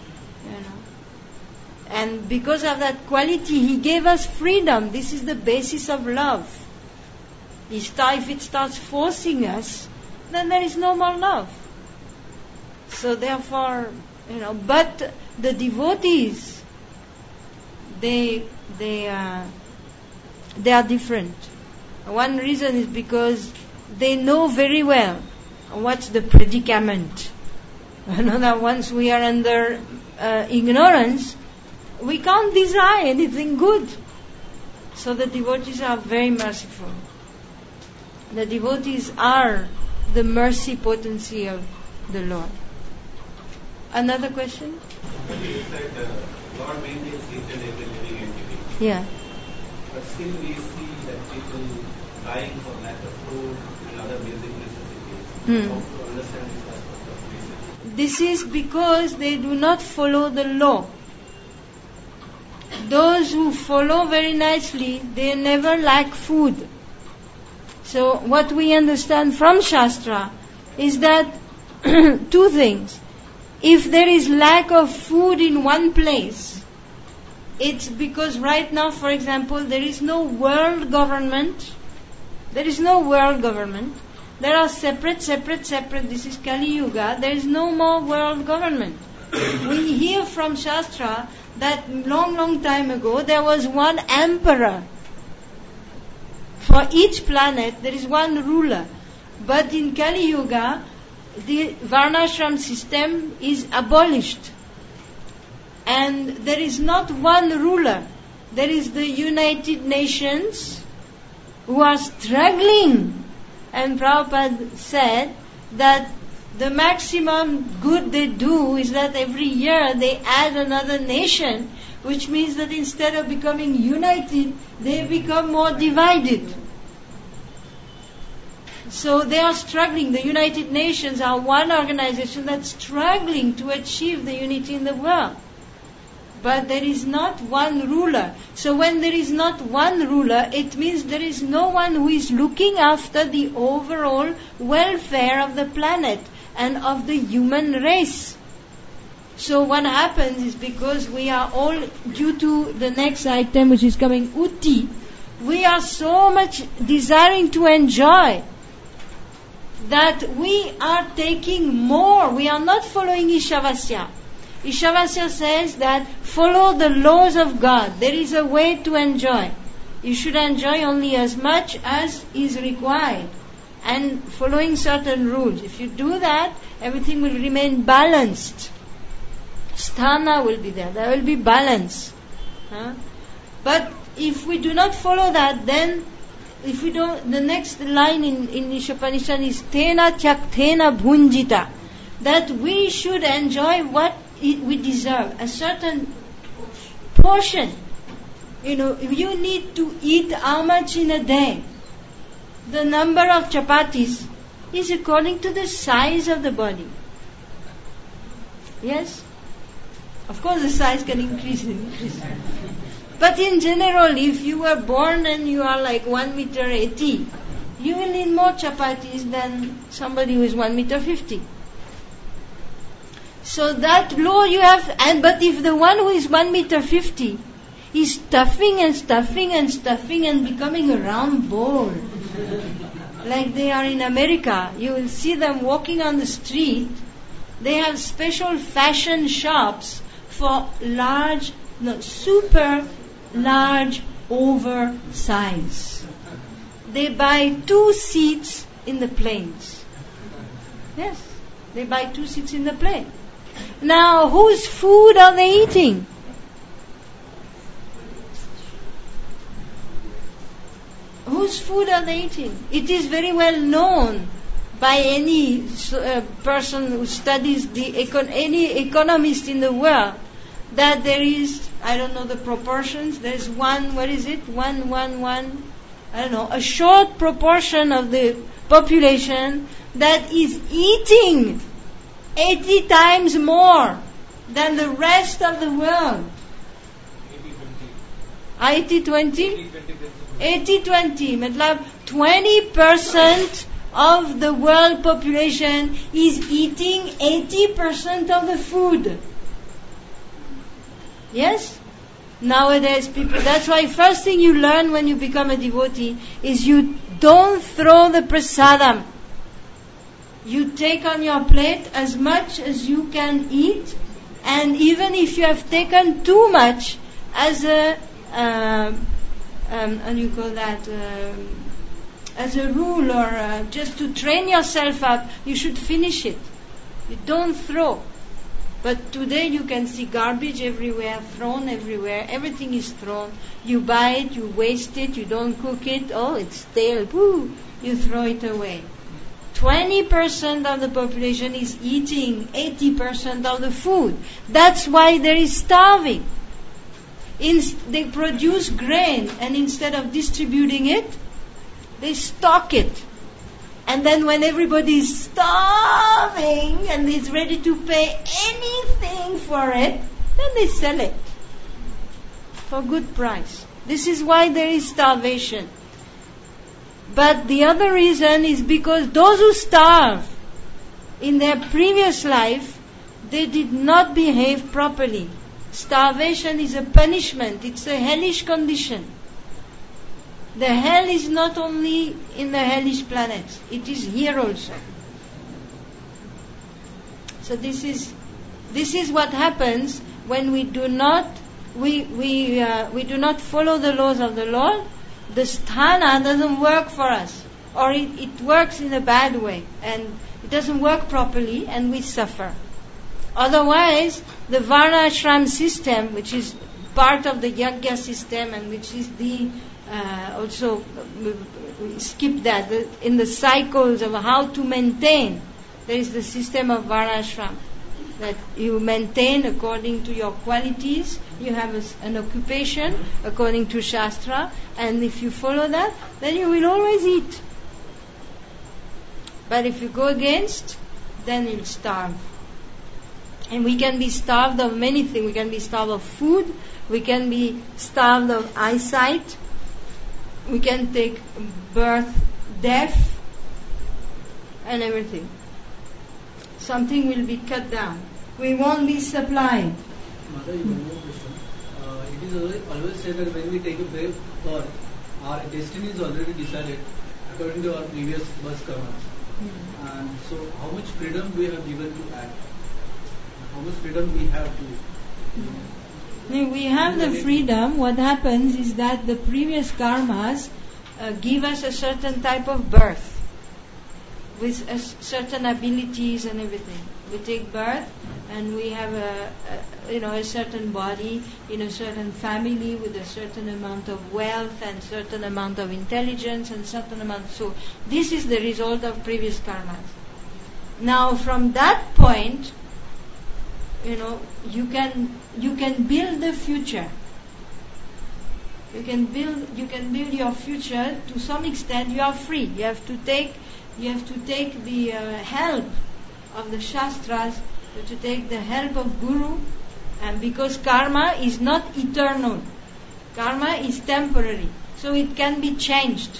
And because of that quality, He gave us freedom. This is the basis of love. If it starts forcing us, then there is no more love. So therefore, but the devotees, they are different. One reason is because they know very well what's the predicament. That once we are under ignorance, we can't desire anything good. So the devotees are very merciful. The devotees are the mercy potency of the Lord. Another question? You said Lord maintains each and every living entity. Yeah. But still we see that people dying for lack of food and other basic necessities. How to understand this aspect of reason? This is because they do not follow the law. Those who follow very nicely, they never lack food. So what we understand from Shastra is that two things. If there is lack of food in one place, it's because right now, for example, there is no world government. There is no world government. There are separate. This is Kali Yuga. There is no more world government. We hear from Shastra that long time ago there was one emperor. For each planet there is one ruler. But in Kali Yuga, the Varnashram system is abolished. And there is not one ruler. There is the United Nations who are struggling. And Prabhupada said that the maximum good they do is that every year they add another nation, which means that instead of becoming united, they become more divided. So they are struggling. The United Nations are one organization that's struggling to achieve the unity in the world. But there is not one ruler. So when there is not one ruler, it means there is no one who is looking after the overall welfare of the planet and of the human race. So what happens is, because we are all, due to the next item which is coming, Uti, we are so much desiring to enjoy that we are taking more. We are not following Ishavasya. Ishavasya says that follow the laws of God. There is a way to enjoy. You should enjoy only as much as is required, and following certain rules. If you do that, everything will remain balanced. Sthana will be there. There will be balance. But if we do not follow that, then if we don't, the next line in Ishopanishad is Tena Tyaktena Bhunjita, that we should enjoy what we deserve, a certain portion. You need to eat how much in a day. The number of chapatis is according to the size of the body. Yes? Of course the size can increase. But in general, if you were born and you are like 1 meter 80, you will need more chapatis than somebody who is 1 meter 50. So that law you have, but if the one who is 1 meter 50 is stuffing and stuffing and stuffing and becoming a round ball, like they are in America, you will see them walking on the street. They have special fashion shops for super large oversize. They buy 2 seats in the planes. Yes, they buy 2 seats in the plane. Now, whose food are they eating? Whose food are they eating? It is very well known by any person who studies any economist in the world that there is, I don't know the proportions, there's a short proportion of the population that is eating 80 times more than the rest of the world. 80-20? 80-20. Matlab 20% of the world population is eating 80% of the food. Yes? Nowadays people, that's why first thing you learn when you become a devotee is you don't throw the prasadam. You take on your plate as much as you can eat, and even if you have taken too much as a as a rule or just to train yourself up, you should finish it. You don't throw. But today you can see garbage everywhere, thrown everywhere. Everything is thrown. You buy it, you waste it, you don't cook it. Oh, it's stale. Woo! You throw it away. 20% of the population is eating 80% of the food. That's why there is starving. They produce grain, and instead of distributing it, they stock it. And then when everybody is starving and is ready to pay anything for it, then they sell it for good price. This is why there is starvation. But the other reason is because those who starve in their previous life, they did not behave properly. Starvation is a punishment. It's a hellish condition. The hell is not only in the hellish planets, it is here also. So this is what happens when we do not follow the laws of the Lord. The sthana doesn't work for us, or it works in a bad way, and it doesn't work properly, and we suffer. Otherwise, the varna ashram system, which is part of the yajna system, and which is the also we skip that in the cycles of how to maintain. There is the system of varnashram that you maintain according to your qualities. You have an occupation according to Shastra, and if you follow that, then you will always eat. But if you go against, then you'll starve. And we can be starved of many things. We can be starved of food. We can be starved of eyesight. We can take birth, death, and everything. Something will be cut down. We won't be supplied. Mother, one more question. It is always said that when we take a birth, our destiny is already decided according to our previous birth karma. And so, how much freedom we have given to act? How much freedom we have to? We have the freedom. What happens is that the previous karmas give us a certain type of birth with certain abilities and everything. We take birth and we have a certain body in a certain family with a certain amount of wealth and certain amount of intelligence and certain amount. So this is the result of previous karmas. Now from that point, you can build the future. You can build your future to some extent. You are free. You have to take the help of the Shastras, to take the help of Guru, and because karma is not eternal. Karma is temporary, so it can be changed.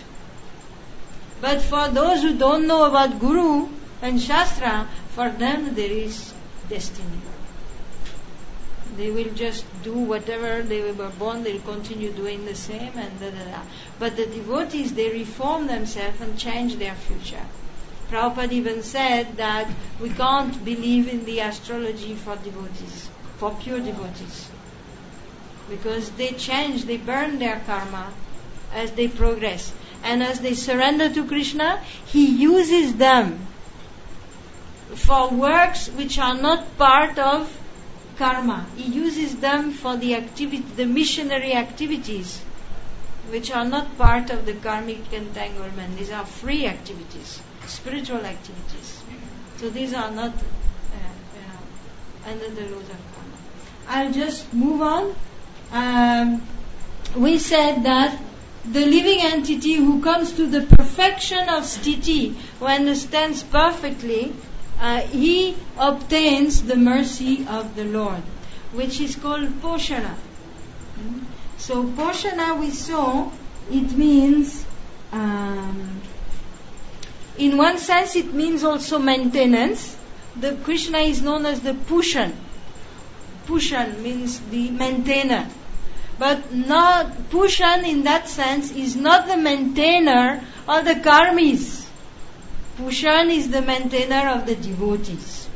But for those who don't know about Guru and Shastra, for them there is destiny. They will just do whatever they were born, they'll continue doing the same and da. But the devotees, they reform themselves and change their future. Prabhupada even said that we can't believe in the astrology for devotees, for pure devotees. Because they change, they burn their karma as they progress. And as they surrender to Krishna, He uses them for works which are not part of karma. He uses them for the missionary activities which are not part of the karmic entanglement. These are free activities, spiritual activities. So these are not under the laws of karma. I'll just move on. We said that the living entity who comes to the perfection of sthiti, who understands perfectly, he obtains the mercy of the Lord, which is called poshana. So poshana, we saw, it means, in one sense it means also maintenance. The Krishna is known as the Pushan. Pushan means the maintainer. But not Pushan in that sense is not the maintainer of the karmis. Pushan is the maintainer of the devotees.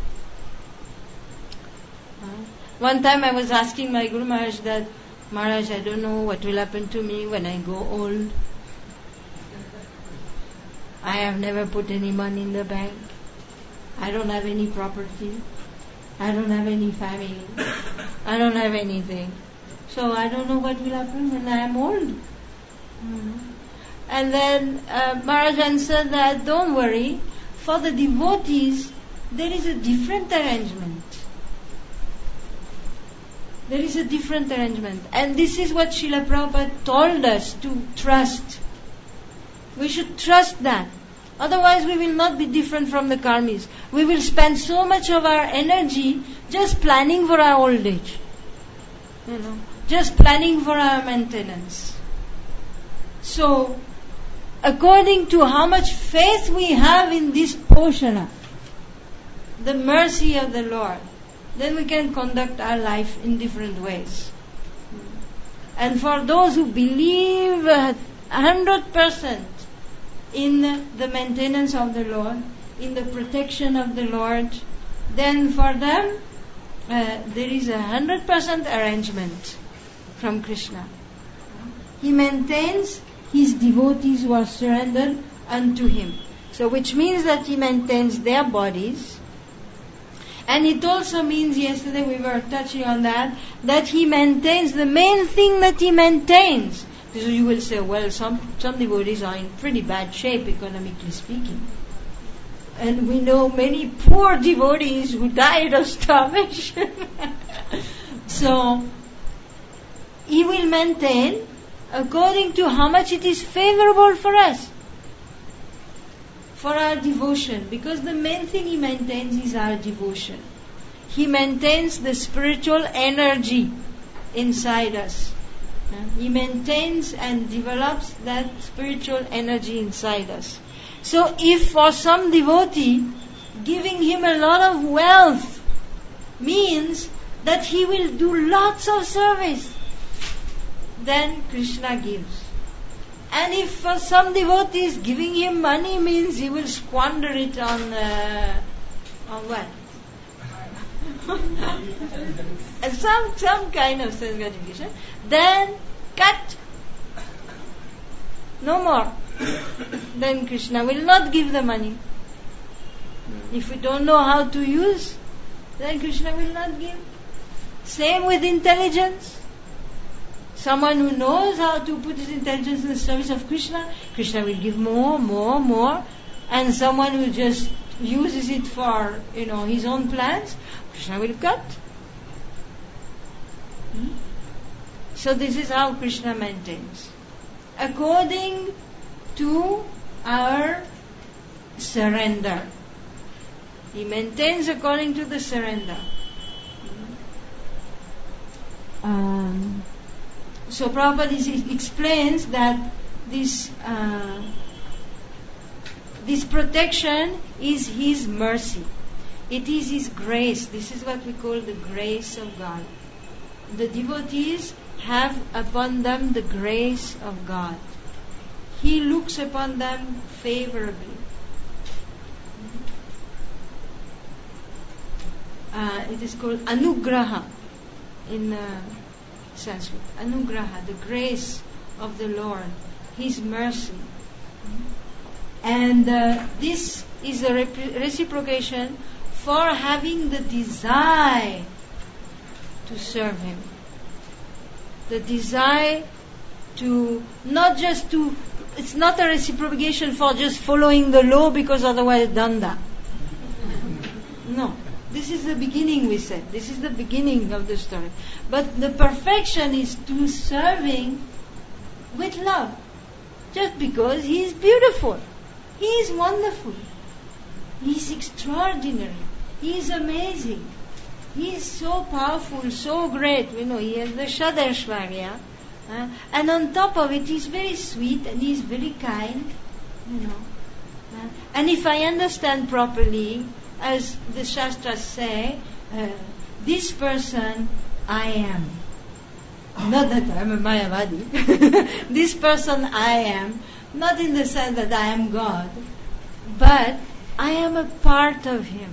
One time I was asking my Guru Maharaj that, Maharaj, I don't know what will happen to me when I go old. I have never put any money in the bank. I don't have any property. I don't have any family. I don't have anything. So I don't know what will happen when I am old. And then Maharaj answered that, don't worry, for the devotees, there is a different arrangement. There is a different arrangement. And this is what Srila Prabhupada told us to trust. We should trust that. Otherwise we will not be different from the karmis. We will spend so much of our energy just planning for our old age. Just planning for our maintenance. So, according to how much faith we have in this poshana, the mercy of the Lord, then we can conduct our life in different ways. And for those who believe 100% in the maintenance of the Lord, in the protection of the Lord, then for them there is 100% arrangement from Krishna. He maintains His devotees who are surrendered unto Him. So which means that He maintains their bodies. And it also means, yesterday we were touching on that He maintains the main thing that He maintains. So you will say, well, some devotees are in pretty bad shape, economically speaking. And we know many poor devotees who died of starvation. So, He will maintain according to how much it is favorable for us, for our devotion. Because the main thing He maintains is our devotion. He maintains the spiritual energy inside us. He maintains and develops that spiritual energy inside us. So if for some devotee, giving him a lot of wealth means that he will do lots of service, then Krishna gives. And if for some devotees, giving him money means he will squander it on what? some kind of sense gratification, then cut. No more. Then Krishna will not give the money. If we don't know how to use, then Krishna will not give. Same with intelligence. Someone who knows how to put his intelligence in the service of Krishna, Krishna will give more. And someone who just uses it for, his own plans, Krishna will cut. So this is how Krishna maintains. According to our surrender. He maintains according to the surrender. So Prabhupada explains that this protection is His mercy. It is His grace. This is what we call the grace of God. The devotees have upon them the grace of God. He looks upon them favorably. It is called anugraha in Sanskrit. Anugraha, the grace of the Lord, His mercy. And this is a reciprocation for having the desire to serve Him. The desire to, not just to, it's not a reciprocation for just following the law because otherwise done that. No. This is the beginning, we said. This is the beginning of the story. But the perfection is to serving with love. Just because He is beautiful. He is wonderful. He is extraordinary. He is amazing. He is so powerful, so great. He has the Shadashvarya. And on top of it, He is very sweet and He is very kind. And if I understand properly, as the Shastras say, this person I am. Not that I am a Mayavadi. This person I am, not in the sense that I am God, but I am a part of Him.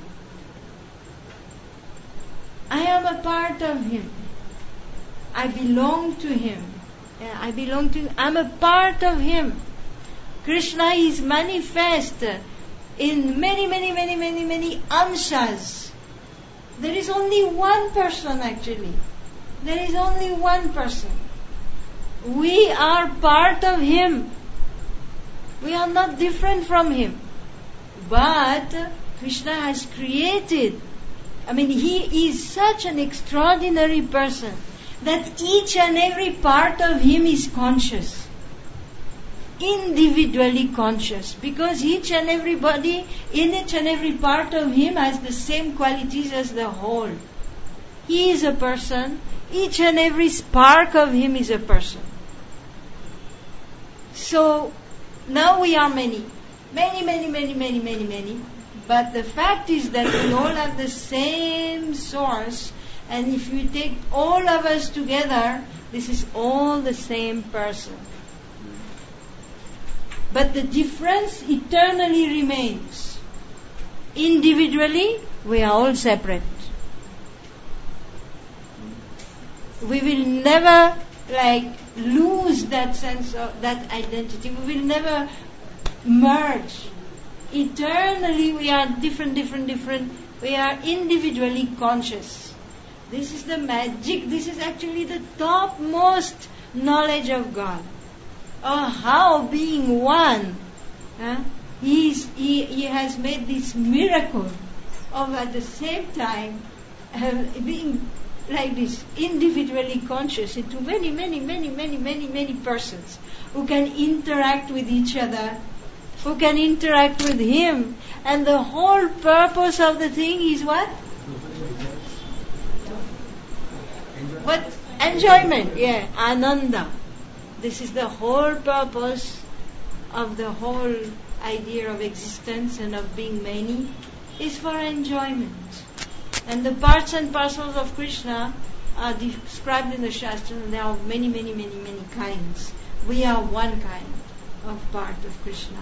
I am a part of Him. I belong to Him. I'm a part of Him. Krishna is manifest in many anshas. There is only one person actually. There is only one person. We are part of Him. We are not different from Him. But Krishna has created, He is such an extraordinary person that each and every part of Him is conscious. Individually conscious, because each and everybody in each and every part of Him has the same qualities as the whole. He is a person. Each and every spark of Him is a person. So now we are many, but the fact is that we all have the same source, and if you take all of us together, this is all the same person. But the difference eternally remains. Individually, we are all separate. We will never lose that sense of that identity. We will never merge. Eternally, we are different. We are individually conscious. This is the magic. This is actually the topmost knowledge of God. How being one, He has made this miracle of at the same time being like this, individually conscious into many persons who can interact with each other, who can interact with Him. And the whole purpose of the thing is what? What? Enjoyment, Ananda. This is the whole purpose of the whole idea of existence and of being many, is for enjoyment. And the parts and parcels of Krishna are described in the Shastra, and there are many kinds. We are one kind of part of Krishna.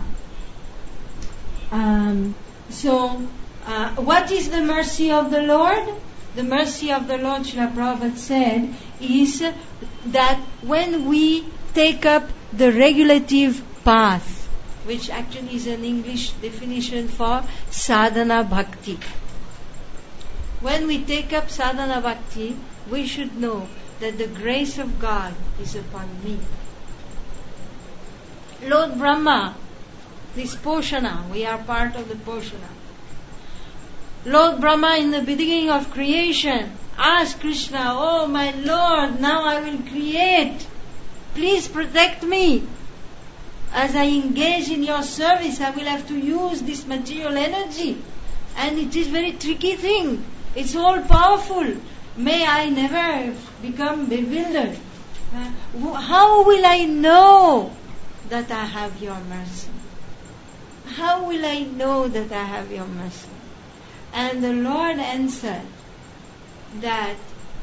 What is the mercy of the Lord? The mercy of the Lord, Srila Prabhupada said, is that when we take up the regulative path, which actually is an English definition for sadhana bhakti. When we take up sadhana bhakti, we should know that the grace of God is upon me. Lord Brahma, this Poshana, we are part of the Poshana. Lord Brahma, in the beginning of creation, asked Krishna, "Oh my Lord, now I will create. Please protect me. As I engage in your service, I will have to use this material energy. And it is a very tricky thing. It's all powerful. May I never become bewildered. How will I know that I have your mercy? How will I know that I have your mercy?" And the Lord answered that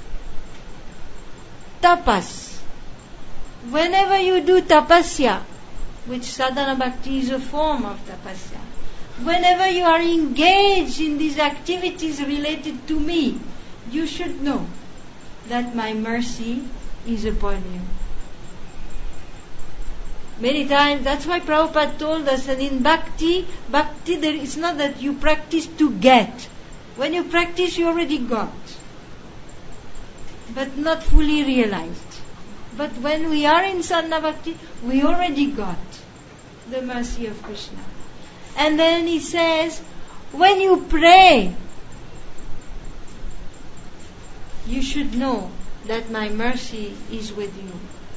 tapas, whenever you do tapasya, which sadhana bhakti is a form of tapasya, whenever you are engaged in these activities related to me, you should know that my mercy is upon you. Many times, that's why Prabhupada told us that in bhakti, there is not that you practice to get. When you practice, you already got, but not fully realized. But when we are in sadhana bhakti, we already got the mercy of Krishna. And then he says, when you pray, you should know that my mercy is with you.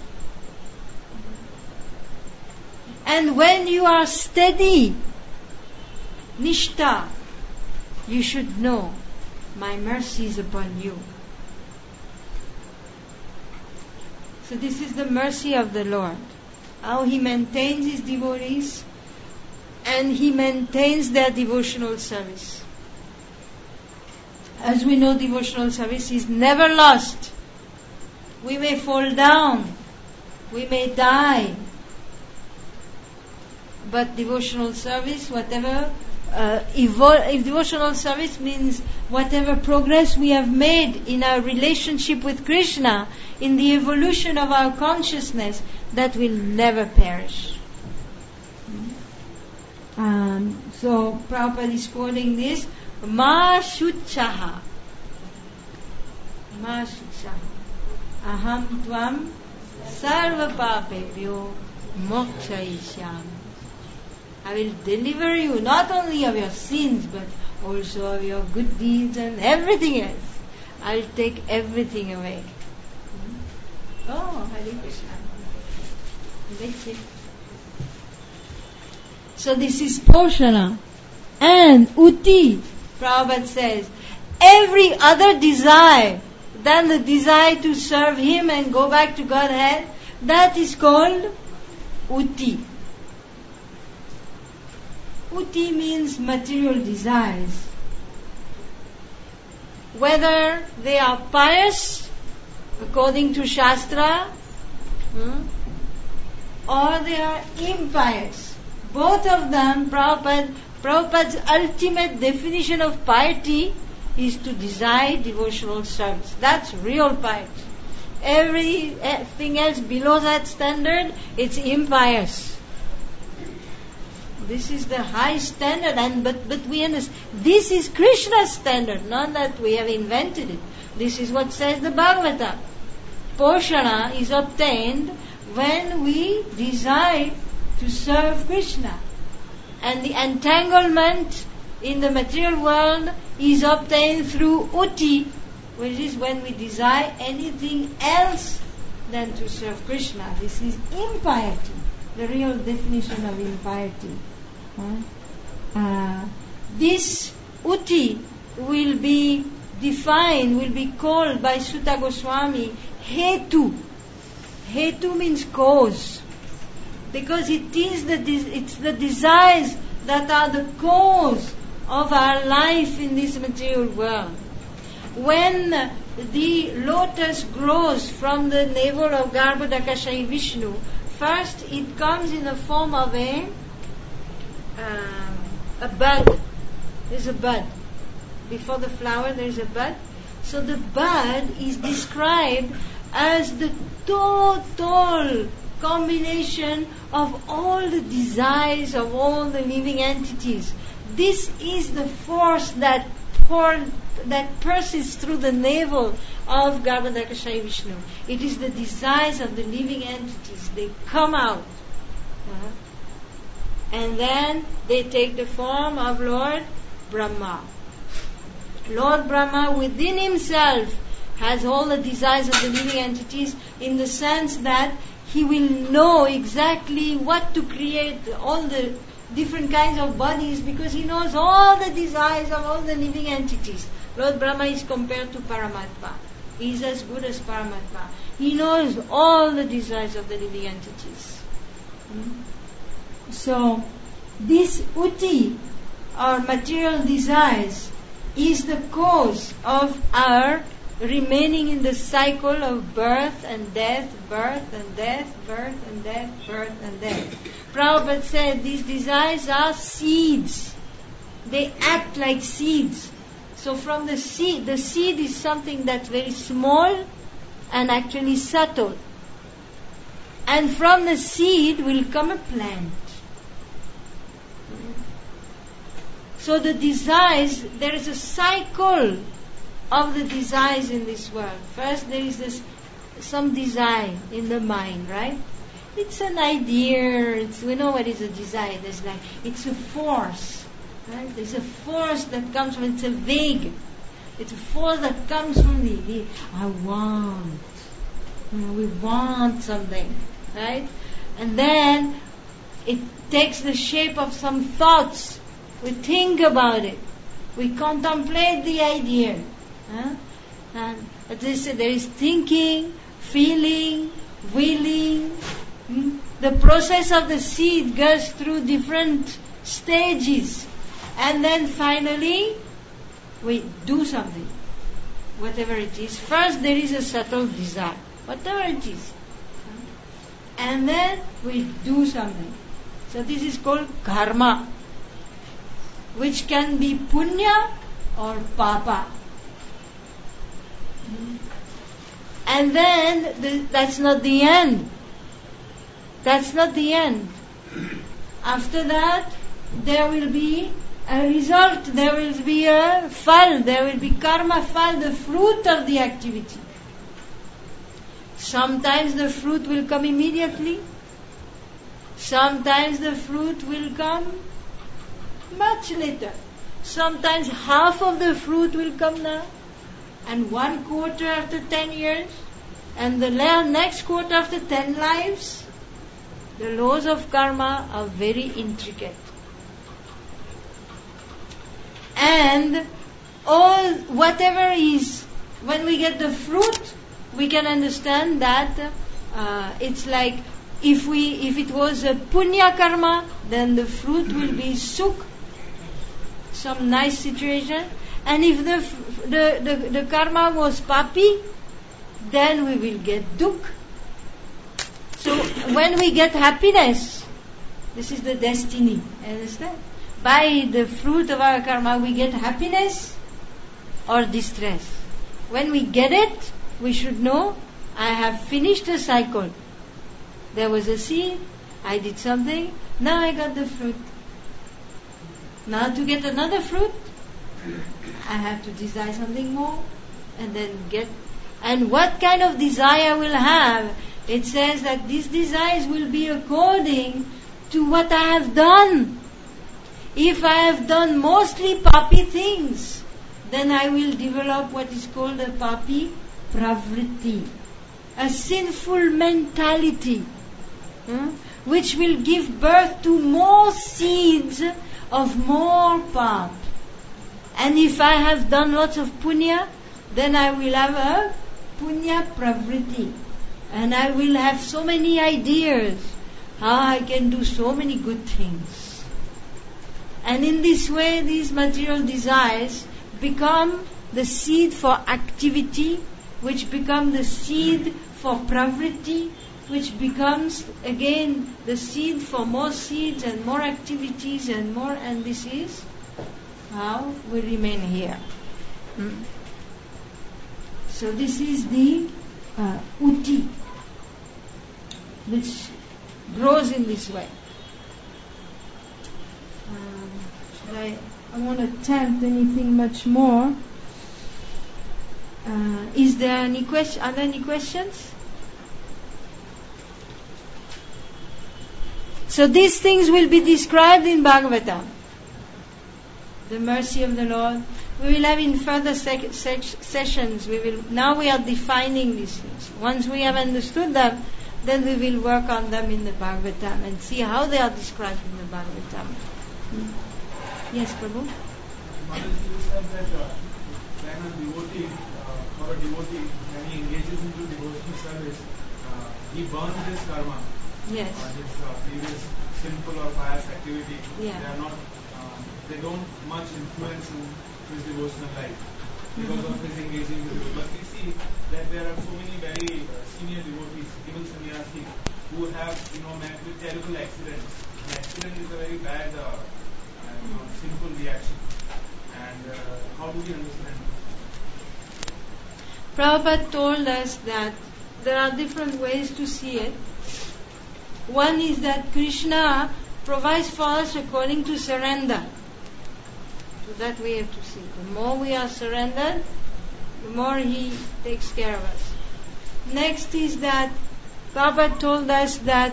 And when you are steady, nishtha, you should know my mercy is upon you. So this is the mercy of the Lord. How He maintains His devotees and He maintains their devotional service. As we know, devotional service is never lost. We may fall down, we may die, but devotional service, whatever, devotional service means whatever progress we have made in our relationship with Krishna, in the evolution of our consciousness, that will never perish. So Prabhupada is quoting this, Ma Shuchaha. Ma Shuchaha. Aham Tvam Sarva Papebhyo Mokshayishyami. I will deliver you not only of your sins, but also of your good deeds and everything else. I will take everything away. Oh, Hare Krishna. That's it. So this is Poshana. And Uti, Prabhupada says, every other desire than the desire to serve Him and go back to Godhead, that is called Uti. Uti means material desires. Whether they are pious, according to Shastra, or they are impious. Both of them, Prabhupada's ultimate definition of piety is to desire devotional service. That's real piety. Everything else below that standard, it's impious. This is the high standard, but we understand this is Krishna's standard, not that we have invented it. This is what says the Bhagavata. Poshana is obtained when we desire to serve Krishna. And the entanglement in the material world is obtained through Uti, which is when we desire anything else than to serve Krishna. This is impiety, the real definition of impiety. This Uti will be defined, will be called by Sutta Goswami Hetu. Hetu means cause, because it's the desires that are the cause of our life in this material world. When the lotus grows from the navel of Garbhodakashayi Vishnu, first it comes in the form of a bud. There's a bud. Before the flower there is a bud. So the bud is described as the total combination of all the desires of all the living entities. This is the force that persists through the navel of Garbhodakashayi Vishnu. It is the desires of the living entities. They come out. And then they take the form of Lord Brahma. Lord Brahma within himself has all the desires of the living entities, in the sense that he will know exactly what to create, all the different kinds of bodies, because he knows all the desires of all the living entities. Lord Brahma is compared to Paramatma. He is as good as Paramatma. He knows all the desires of the living entities. So, this Uti, or material desires, is the cause of our remaining in the cycle of birth and death, birth and death, birth and death, birth and death. Prabhupada said these desires are seeds. They act like seeds. So from the seed is something that's very small and actually subtle. And from the seed will come a plant. So the desires, there is a cycle of the desires in this world. First there is some desire in the mind, right? It's an idea, we know what is a desire. It's a force, right? There's a force that comes from, it's a vague. It's a force that comes from the I want. We want something, right? And then it takes the shape of some thoughts. We think about it. We contemplate the idea. And as I said, there is thinking, feeling, willing. The process of the seed goes through different stages. And then finally, we do something. Whatever it is. First there is a subtle desire. Whatever it is. And then we do something. So this is called karma, which can be punya or papa. And then that's not the end. That's not the end. After that, there will be a result. There will be a fal. There will be karma fal, the fruit of the activity. Sometimes the fruit will come immediately. Sometimes the fruit will come much later. Sometimes half of the fruit will come now, and 1/4 after 10 years, and the next quarter after 10 lives. The laws of karma are very intricate. And whatever is, when we get the fruit, we can understand that it's like if it was a punya karma, then the fruit will be sukh, some nice situation. And if the karma was papi, then we will get dukh. So when we get happiness, this is the destiny, understand? By the fruit of our karma, we get happiness or distress. When we get it, we should know, I have finished a cycle. There was a seed, I did something, now I got the fruit. Now to get another fruit, I have to desire something more, and then get. And what kind of desire I will have? It says that these desires will be according to what I have done. If I have done mostly papi things, then I will develop what is called a papi pravritti, a sinful mentality, which will give birth to more seeds of more pap. And if I have done lots of punya, then I will have a punya pravritti. And I will have so many ideas how I can do so many good things. And in this way, these material desires become the seed for activity, which become the seed for pravritti, which becomes again the seed for more seeds and more activities and more. And this is how we remain here. So this is the uti, which grows in this way. I want to attempt anything much more. Is there any question? Are there any questions? So these things will be described in Bhagavatam. The mercy of the Lord. We will have in further sessions. Now we are defining these things. Once we have understood them, then we will work on them in the Bhagavatam and see how they are described in the Bhagavatam. Yes, Prabhu? Mataji, you said that when a devotee, when he engages into devotional service, he burns his karma. Yes. His previous sinful or pious activity. Yeah. They are not. They don't much influence in his devotional life because of his engaging with the But we see that there are so many very senior devotees, even sannyasi, who have met with terrible accidents. An accident is a very bad, sinful reaction. And how do we understand this? Prabhupada told us that there are different ways to see it. One is that Krishna provides for us according to surrender. So that we have to see. The more we are surrendered, the more He takes care of us. Next is that Prabhupada told us that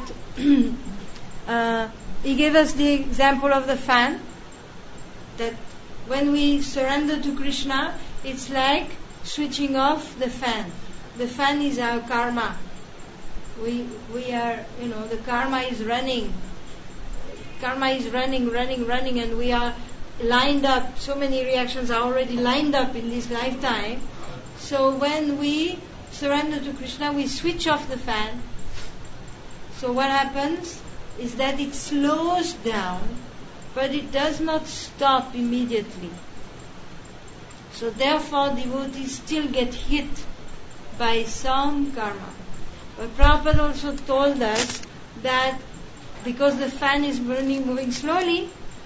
he gave us the example of the fan, that when we surrender to Krishna, it's like switching off the fan. The fan is our karma. We are, the karma is running. Karma is running, and we are lined up. So many reactions are already lined up in this lifetime. So when we surrender to Krishna, we switch off the fan. So what happens is that it slows down, but it does not stop immediately. So therefore devotees still get hit by some karma. But Prabhupada also told us that because the fan is moving slowly,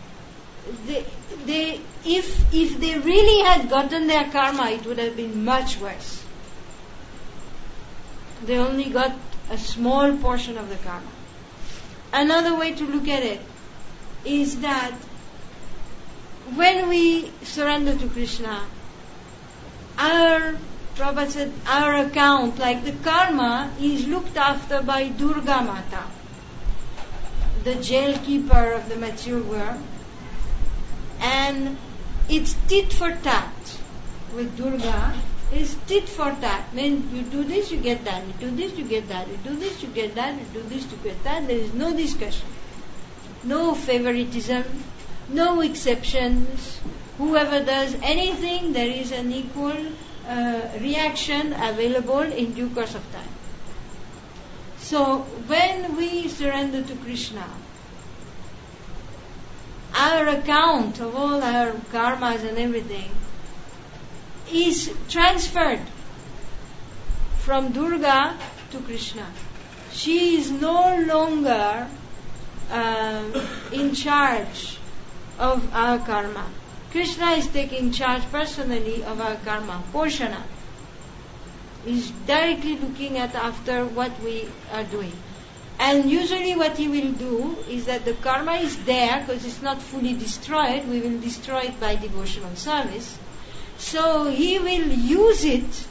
if they really had gotten their karma, it would have been much worse. They only got a small portion of the karma. Another way to look at it is that when we surrender to Krishna, Prabhupada said, our account, like the karma, is looked after by Durga Mata, the jail keeper of the material world. And it's tit for tat with Durga. It's tit for tat. Means you do this, you get that. You do this, you get that. You do this, you get that. You do this, you get that. There is no discussion. No favoritism. No exceptions. Whoever does anything, there is an equal reaction available in due course of time. So when we surrender to Krishna, our account of all our karmas and everything is transferred from Durga to Krishna. She is no longer in charge of our karma. Krishna is taking charge personally of our karma. Porshana is directly looking after what we are doing. And usually what he will do is that the karma is there because it's not fully destroyed. We will destroy it by devotional service. So he will use it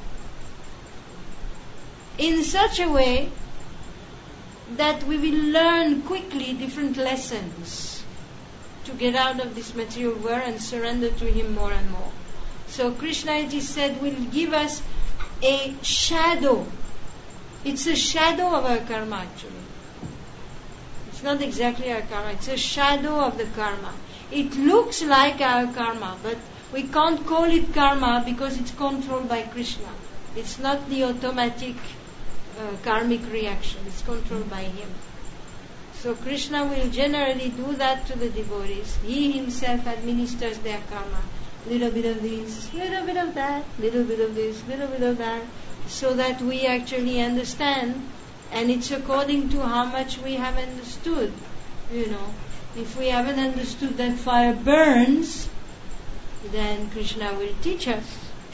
in such a way that we will learn quickly different lessons to get out of this material world and surrender to him more and more. So Krishna, it is said, will give us a shadow. It's a shadow of our karma actually. It's not exactly our karma. It's a shadow of the karma. It looks like our karma, but we can't call it karma because it's controlled by Krishna. It's not the automatic karmic reaction. It's controlled by him. So Krishna will generally do that to the devotees. He himself administers their karma. Little bit of this, little bit of that, little bit of this, little bit of that, so that we actually understand, and it's according to how much we have understood. If we haven't understood that fire burns, then Krishna will teach us.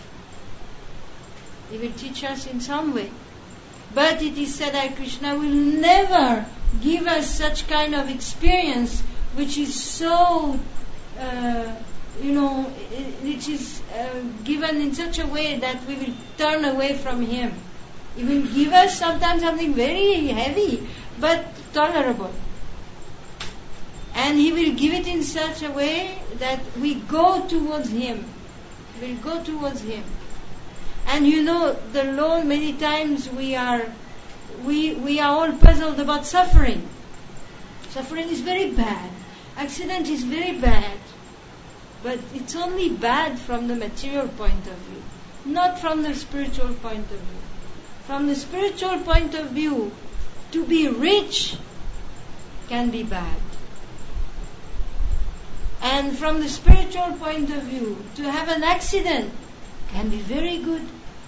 He will teach us in some way. But it is said that Krishna will never give us such kind of experience which is so, which is given in such a way that we will turn away from him. He will give us sometimes something very heavy, but tolerable. And he will give it in such a way that we go towards him. We'll go towards him. And the Lord, many times we are all puzzled about suffering. Suffering is very bad. Accident is very bad. But it's only bad from the material point of view, not from the spiritual point of view. From the spiritual point of view, to be rich can be bad. And from the spiritual point of view, to have an accident can be very good.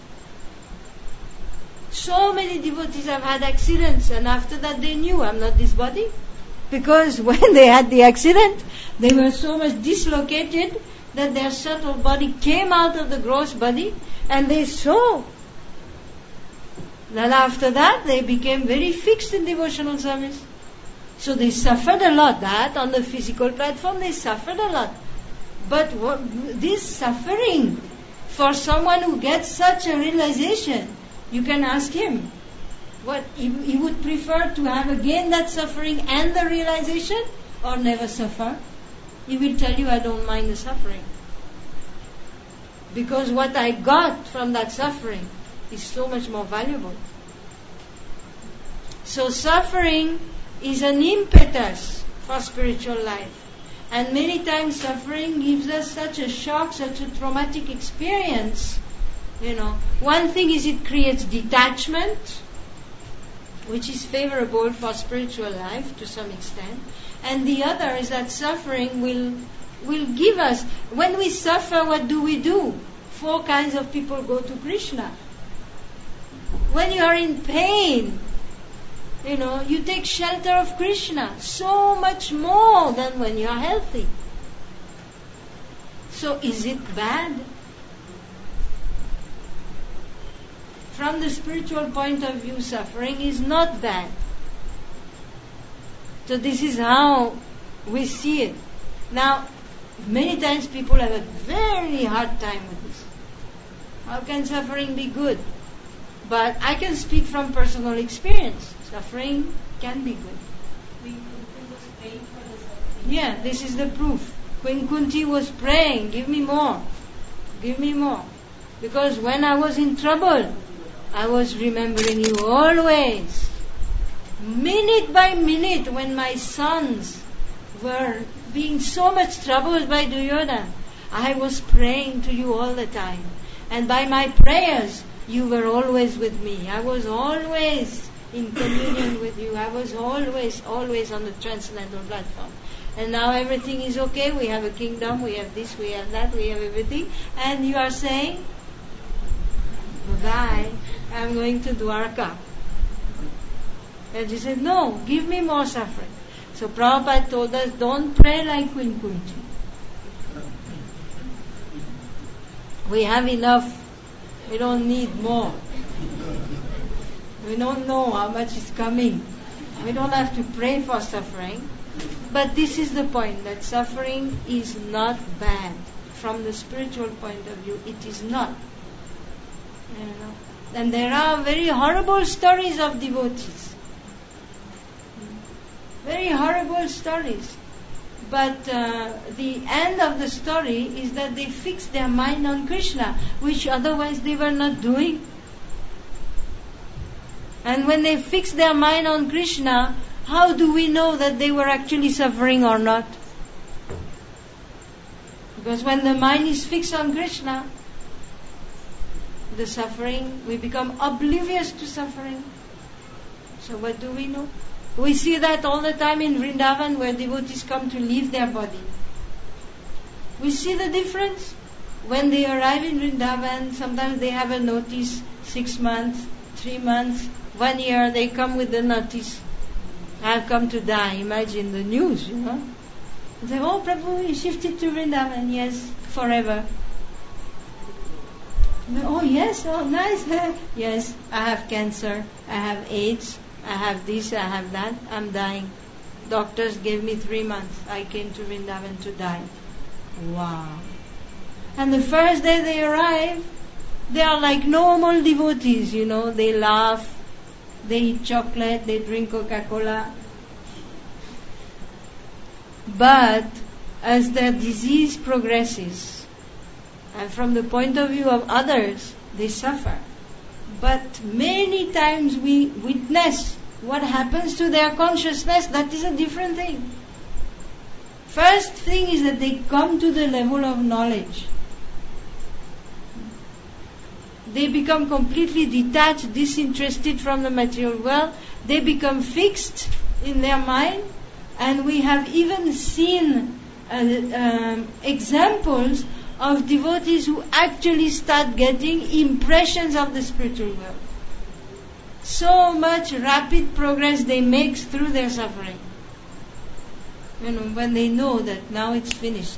So many devotees have had accidents, and after that they knew, I'm not this body. Because when they had the accident, they were so much dislocated that their subtle body came out of the gross body, and they saw. Then after that, they became very fixed in devotional service. So they suffered a lot. That on the physical platform, they suffered a lot. But this suffering, for someone who gets such a realization, you can ask him, what he would prefer to have again that suffering and the realization, or never suffer? He will tell you, I don't mind the suffering. Because what I got from that suffering is so much more valuable. So suffering is an impetus for spiritual life. And many times suffering gives us such a shock, such a traumatic experience. One thing is it creates detachment, which is favorable for spiritual life to some extent. And the other is that suffering will give us, when we suffer, what do? 4 kinds of people go to Krishna. When you are in pain, you take shelter of Krishna so much more than when you are healthy. So is it bad? From the spiritual point of view, suffering is not bad. So this is how we see it. Now, many times people have a very hard time with this. How can suffering be good? But I can speak from personal experience. Suffering can be good. Queen Kunti was praying for the suffering. Yeah, this is the proof. Queen Kunti was praying, give me more. Give me more. Because when I was in trouble, I was remembering you always. Minute by minute, when my sons were being so much troubled by Duryodhana, I was praying to you all the time. And by my prayers, you were always with me. I was always in communion with you. I was always on the transcendental platform. And now everything is okay. We have a kingdom, we have this, we have that, we have everything. And you are saying, bye, I'm going to Dwarka. And he said, no, give me more suffering. So Prabhupada told us, don't pray like Queen Kunti. We have enough. We don't need more. We don't know how much is coming. We don't have to pray for suffering. But this is the point, that suffering is not bad. From the spiritual point of view, it is not. And there are very horrible stories of devotees. Very horrible stories. But the end of the story is that they fixed their mind on Krishna, which otherwise they were not doing. And when they fixed their mind on Krishna, how do we know that they were actually suffering or not? Because when the mind is fixed on Krishna, the suffering, we become oblivious to suffering. So what do we know? We see that all the time in Vrindavan, where devotees come to leave their body. We see the difference. When they arrive in Vrindavan, sometimes they have a notice, 6 months, 3 months, 1 year, they come with the notice. I have come to die. Imagine the news, They say, oh Prabhu, you shifted to Vrindavan. Yes, forever. Oh yes, oh nice. Yes, I have cancer, I have AIDS, I have this, I have that, I'm dying. Doctors gave me 3 months. I came to Vrindavan to die. Wow. And the first day they arrive, they are like normal devotees, They laugh, they eat chocolate, they drink Coca-Cola. But as their disease progresses, and from the point of view of others, they suffer. But many times we witness what happens to their consciousness. That is a different thing. First thing is that they come to the level of knowledge. They become completely detached, disinterested from the material world. They become fixed in their mind. And we have even seen examples of devotees who actually start getting impressions of the spiritual world. So much rapid progress they make through their suffering. When they know that now it's finished.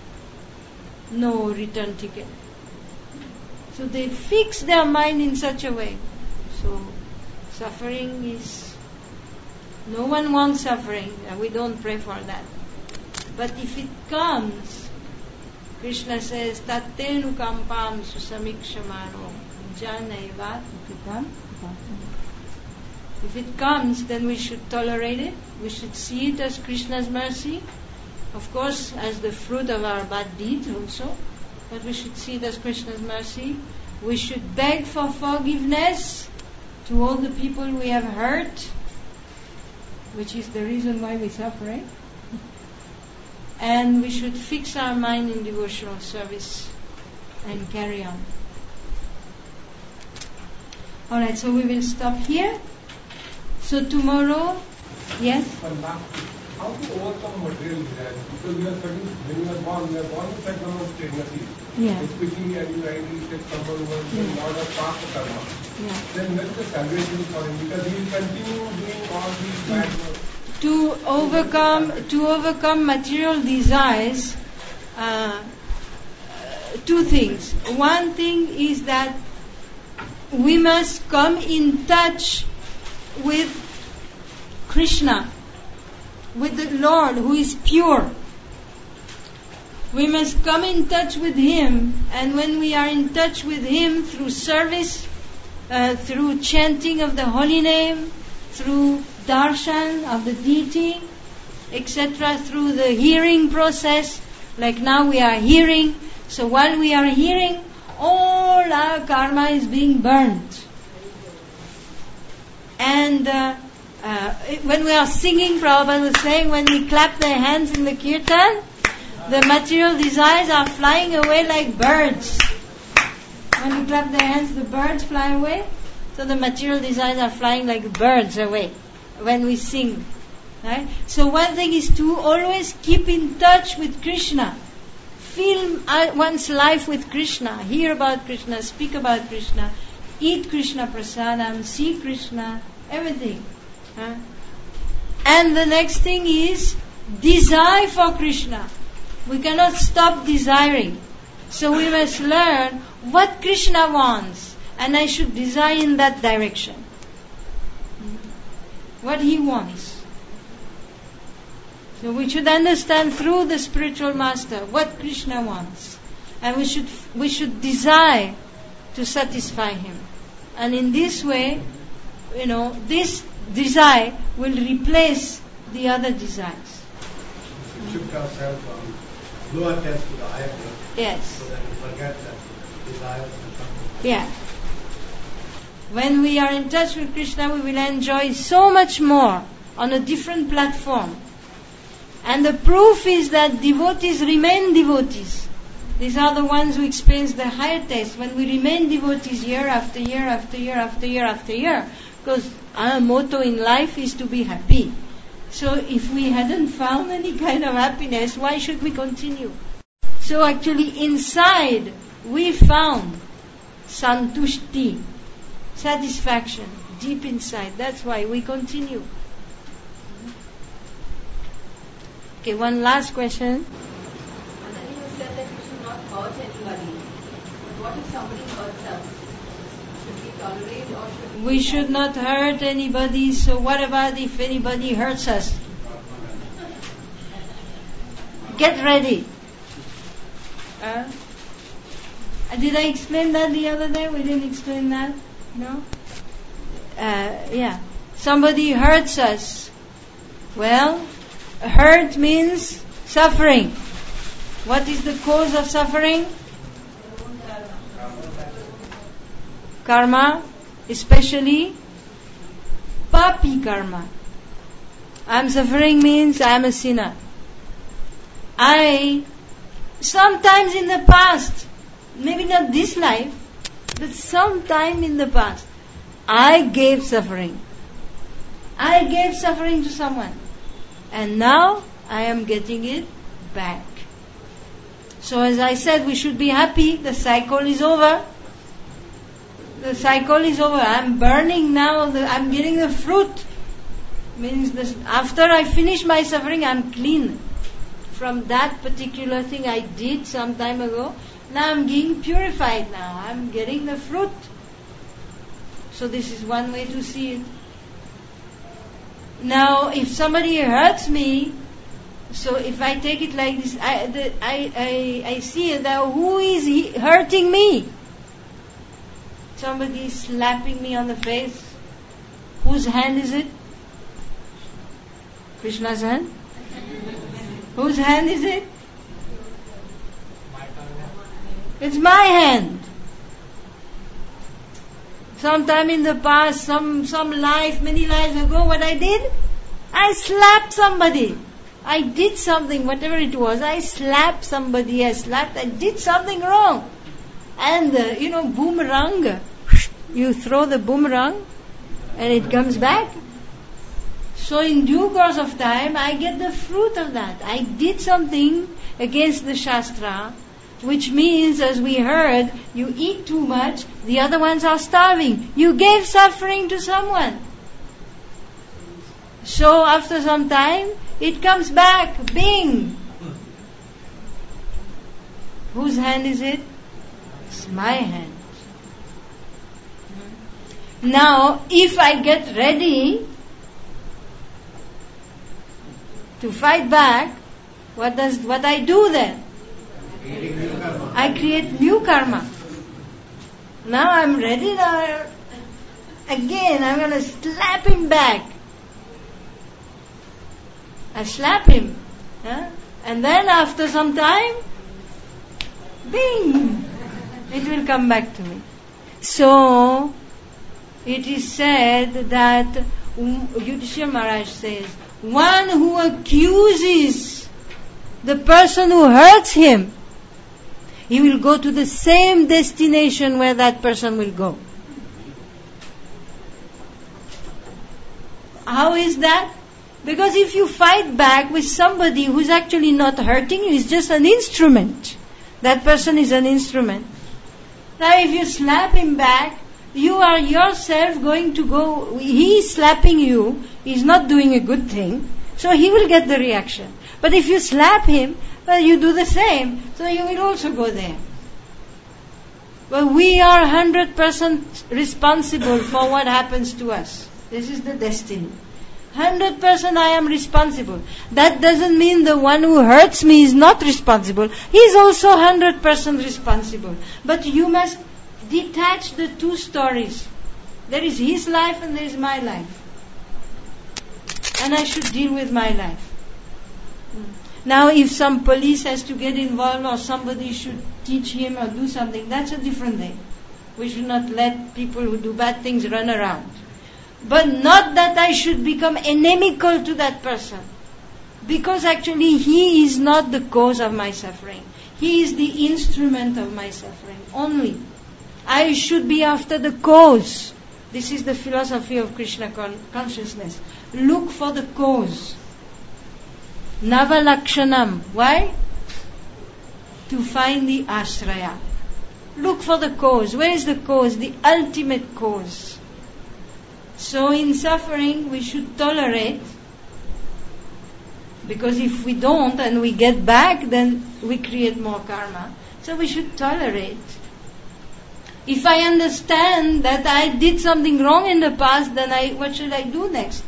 No return ticket. So they fix their mind in such a way. So suffering is... No one wants suffering, and we don't pray for that. But if it comes, Krishna says, Tattenu kampam susamikshamano janaivat upitam. If it comes, then we should tolerate it. We should see it as Krishna's mercy. Of course, as the fruit of our bad deeds also. But we should see it as Krishna's mercy. We should beg for forgiveness to all the people we have hurt, which is the reason why we're suffering. And we should fix our mind in devotional service and carry on. Alright, so we will stop here. So tomorrow, yes? How to overcome material desires? Because we are certain, when you are born with certain number of stages. Yeah. Especially as you rightly said, someone who has done lot of past karma. Yeah. Then where is the salvation for him? Because he will continue doing all these bad work. To overcome material desires, two things. One thing is that we must come in touch with Krishna, with the Lord who is pure. We must come in touch with Him, and when we are in touch with Him through service, through chanting of the holy name, through darshan of the deity, etc., through the hearing process, like now we are hearing, so while we are hearing, all our karma is being burnt. And when we are singing, Prabhupada was saying, when we clap the hands in the kirtan, the material desires are flying away like birds. When we clap the hands, the birds fly away. So the material desires are flying like birds away when we sing. Right? So one thing is to always keep in touch with Krishna. Fill one's life with Krishna. Hear about Krishna, speak about Krishna, eat Krishna prasadam, see Krishna, everything. And the next thing is desire for Krishna. We cannot stop desiring. So we must learn what Krishna wants, and I should desire in that direction. What He wants. So we should understand through the spiritual master what Krishna wants, and we should desire to satisfy Him. And in this way, this desire will replace the other desires. Shift ourselves from lower test to the higher test. Yes. So that we forget that desires and something. Yeah. When we are in touch with Krishna, we will enjoy so much more on a different platform. And the proof is that devotees remain devotees. These are the ones who experience the higher taste. When we remain devotees year after year after year after year after year, because our motto in life is to be happy. So if we hadn't found any kind of happiness, why should we continue? So actually inside we found santushti, satisfaction, deep inside. That's why we continue. Okay, one last question. And then you said that we should not hurt anybody. But what if somebody hurts us? Should we tolerate or should We should not hurt anybody, so what about if anybody hurts us? Get ready. Did I explain that the other day? We didn't explain that? No? Yeah. Somebody hurts us. Well, hurt means suffering. What is the cause of suffering? Karma, especially papi karma. I'm suffering means I'm a sinner. Sometimes in the past, maybe not this life, but sometime in the past, I gave suffering. I gave suffering to someone. And now I am getting it back. So as I said, we should be happy. The cycle is over. The cycle is over. I'm burning now. I'm getting the fruit. Means this, after I finish my suffering, I'm clean from that particular thing I did some time ago. Now I'm getting purified now. I'm getting the fruit. So this is one way to see it. Now, if somebody hurts me, so if I take it like this, I see that who is hurting me? Somebody is slapping me on the face. Whose hand is it? Krishna's hand? Whose hand is it? It's my hand. Sometime in the past, some life, many lives ago, what I did? I slapped somebody. I did something, whatever it was. I slapped somebody. I did something wrong. And, boomerang. You throw the boomerang and it comes back. So in due course of time, I get the fruit of that. I did something against the Shastra, which means, as we heard, you eat too much, the other ones are starving. You gave suffering to someone. So after some time, it comes back. Bing! Whose hand is it? It's my hand. Now, if I get ready to fight back, what I do then? I create new karma. Now I'm ready. Now again, I'm going to slap him back. I slap him, and then after some time, bing, it will come back to me. So it is said that Yudhishthira Maharaj says, one who accuses the person who hurts him, he will go to the same destination where that person will go. How is that? Because if you fight back with somebody who's actually not hurting you, it's just an instrument. That person is an instrument. Now if you slap him back, you are yourself going to go, he is slapping you, he's not doing a good thing, so he will get the reaction. But if you slap him, well, you do the same, so you will also go there. But we are 100% responsible for what happens to us. This is the destiny. 100% I am responsible. That doesn't mean the one who hurts me is not responsible. He is also 100% responsible. But you must detach the two stories. There is his life and there is my life. And I should deal with my life. Now if some police has to get involved or somebody should teach him or do something, that's a different thing. We should not let people who do bad things run around. But not that I should become inimical to that person. Because actually he is not the cause of my suffering. He is the instrument of my suffering only. I should be after the cause. This is the philosophy of Krishna consciousness. Look for the cause. Navalakshanam. Why? To find the ashraya. Look for the cause. Where is the cause? The ultimate cause. So in suffering we should tolerate. Because if we don't and we get back, then we create more karma. So we should tolerate. If I understand that I did something wrong in the past, then what should I do next?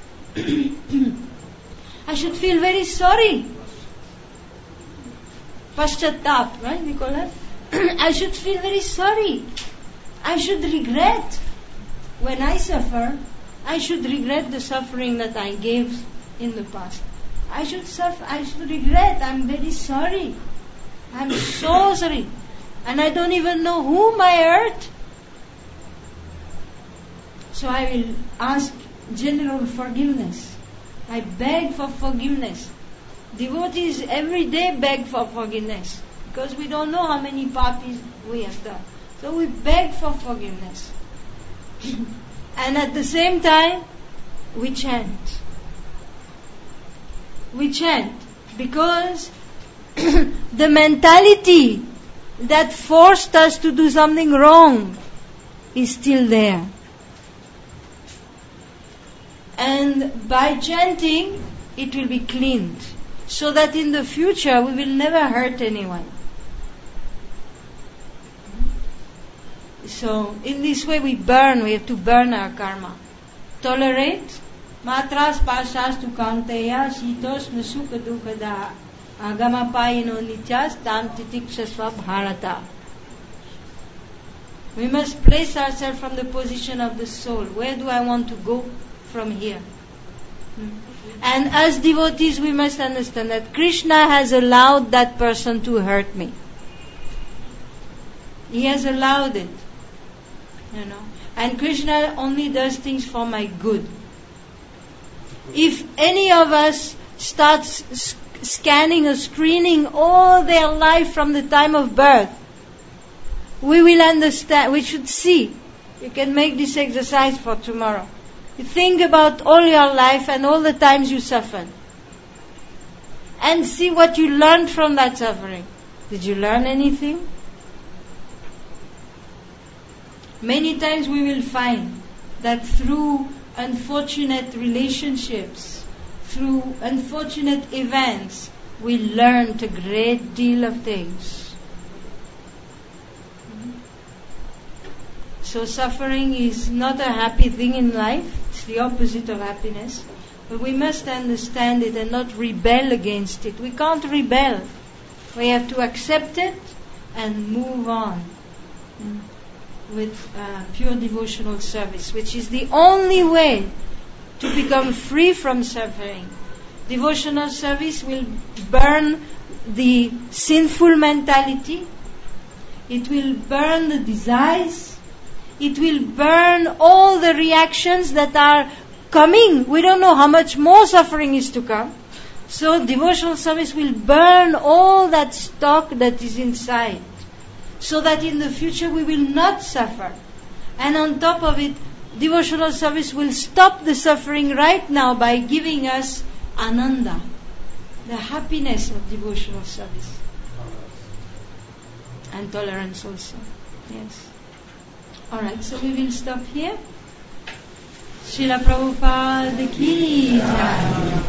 I should feel very sorry. Paschatap, right? We call that. I should feel very sorry. I should regret. When I suffer, I should regret the suffering that I gave in the past. I should regret. I'm very sorry. I'm so sorry. And I don't even know whom I hurt. So I will ask general forgiveness. I beg for forgiveness. Devotees every day beg for forgiveness. Because we don't know how many papis we have done. So we beg for forgiveness. And at the same time, we chant. We chant. Because the mentality that forced us to do something wrong is still there. And by chanting, it will be cleaned, so that in the future we will never hurt anyone. So, in this way we have to burn our karma. Tolerate. Matras pashas tu kanteya shitos nasuka dukada agamapayino nityas tam titikshasva bharata. We must place ourselves from the position of the soul. Where do I want to go from here? And as devotees we must understand that Krishna has allowed that person to hurt me. He has allowed it. And Krishna only does things for my good. If any of us starts scanning or screening all their life from the time of birth, we will understand, we should see. You can make this exercise for tomorrow. You think about all your life and all the times you suffered. And see what you learned from that suffering. Did you learn anything? Many times we will find that through unfortunate relationships, through unfortunate events, we learned a great deal of things. So suffering is not a happy thing in life. It's the opposite of happiness. But we must understand it and not rebel against it. We can't rebel. We have to accept it and move on with pure devotional service, which is the only way to become free from suffering. Devotional service will burn the sinful mentality. It will burn the desires. It will burn all the reactions that are coming. We don't know how much more suffering is to come. So devotional service will burn all that stock that is inside, so that in the future we will not suffer. And on top of it, devotional service will stop the suffering right now by giving us ananda, the happiness of devotional service. And tolerance also. Yes. Alright, so we will stop here. Srila Prabhupada ki jai.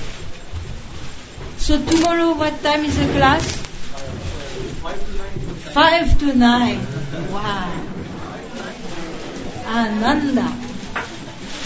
So tomorrow what time is the class? 5 to 9. Wow. Ananda.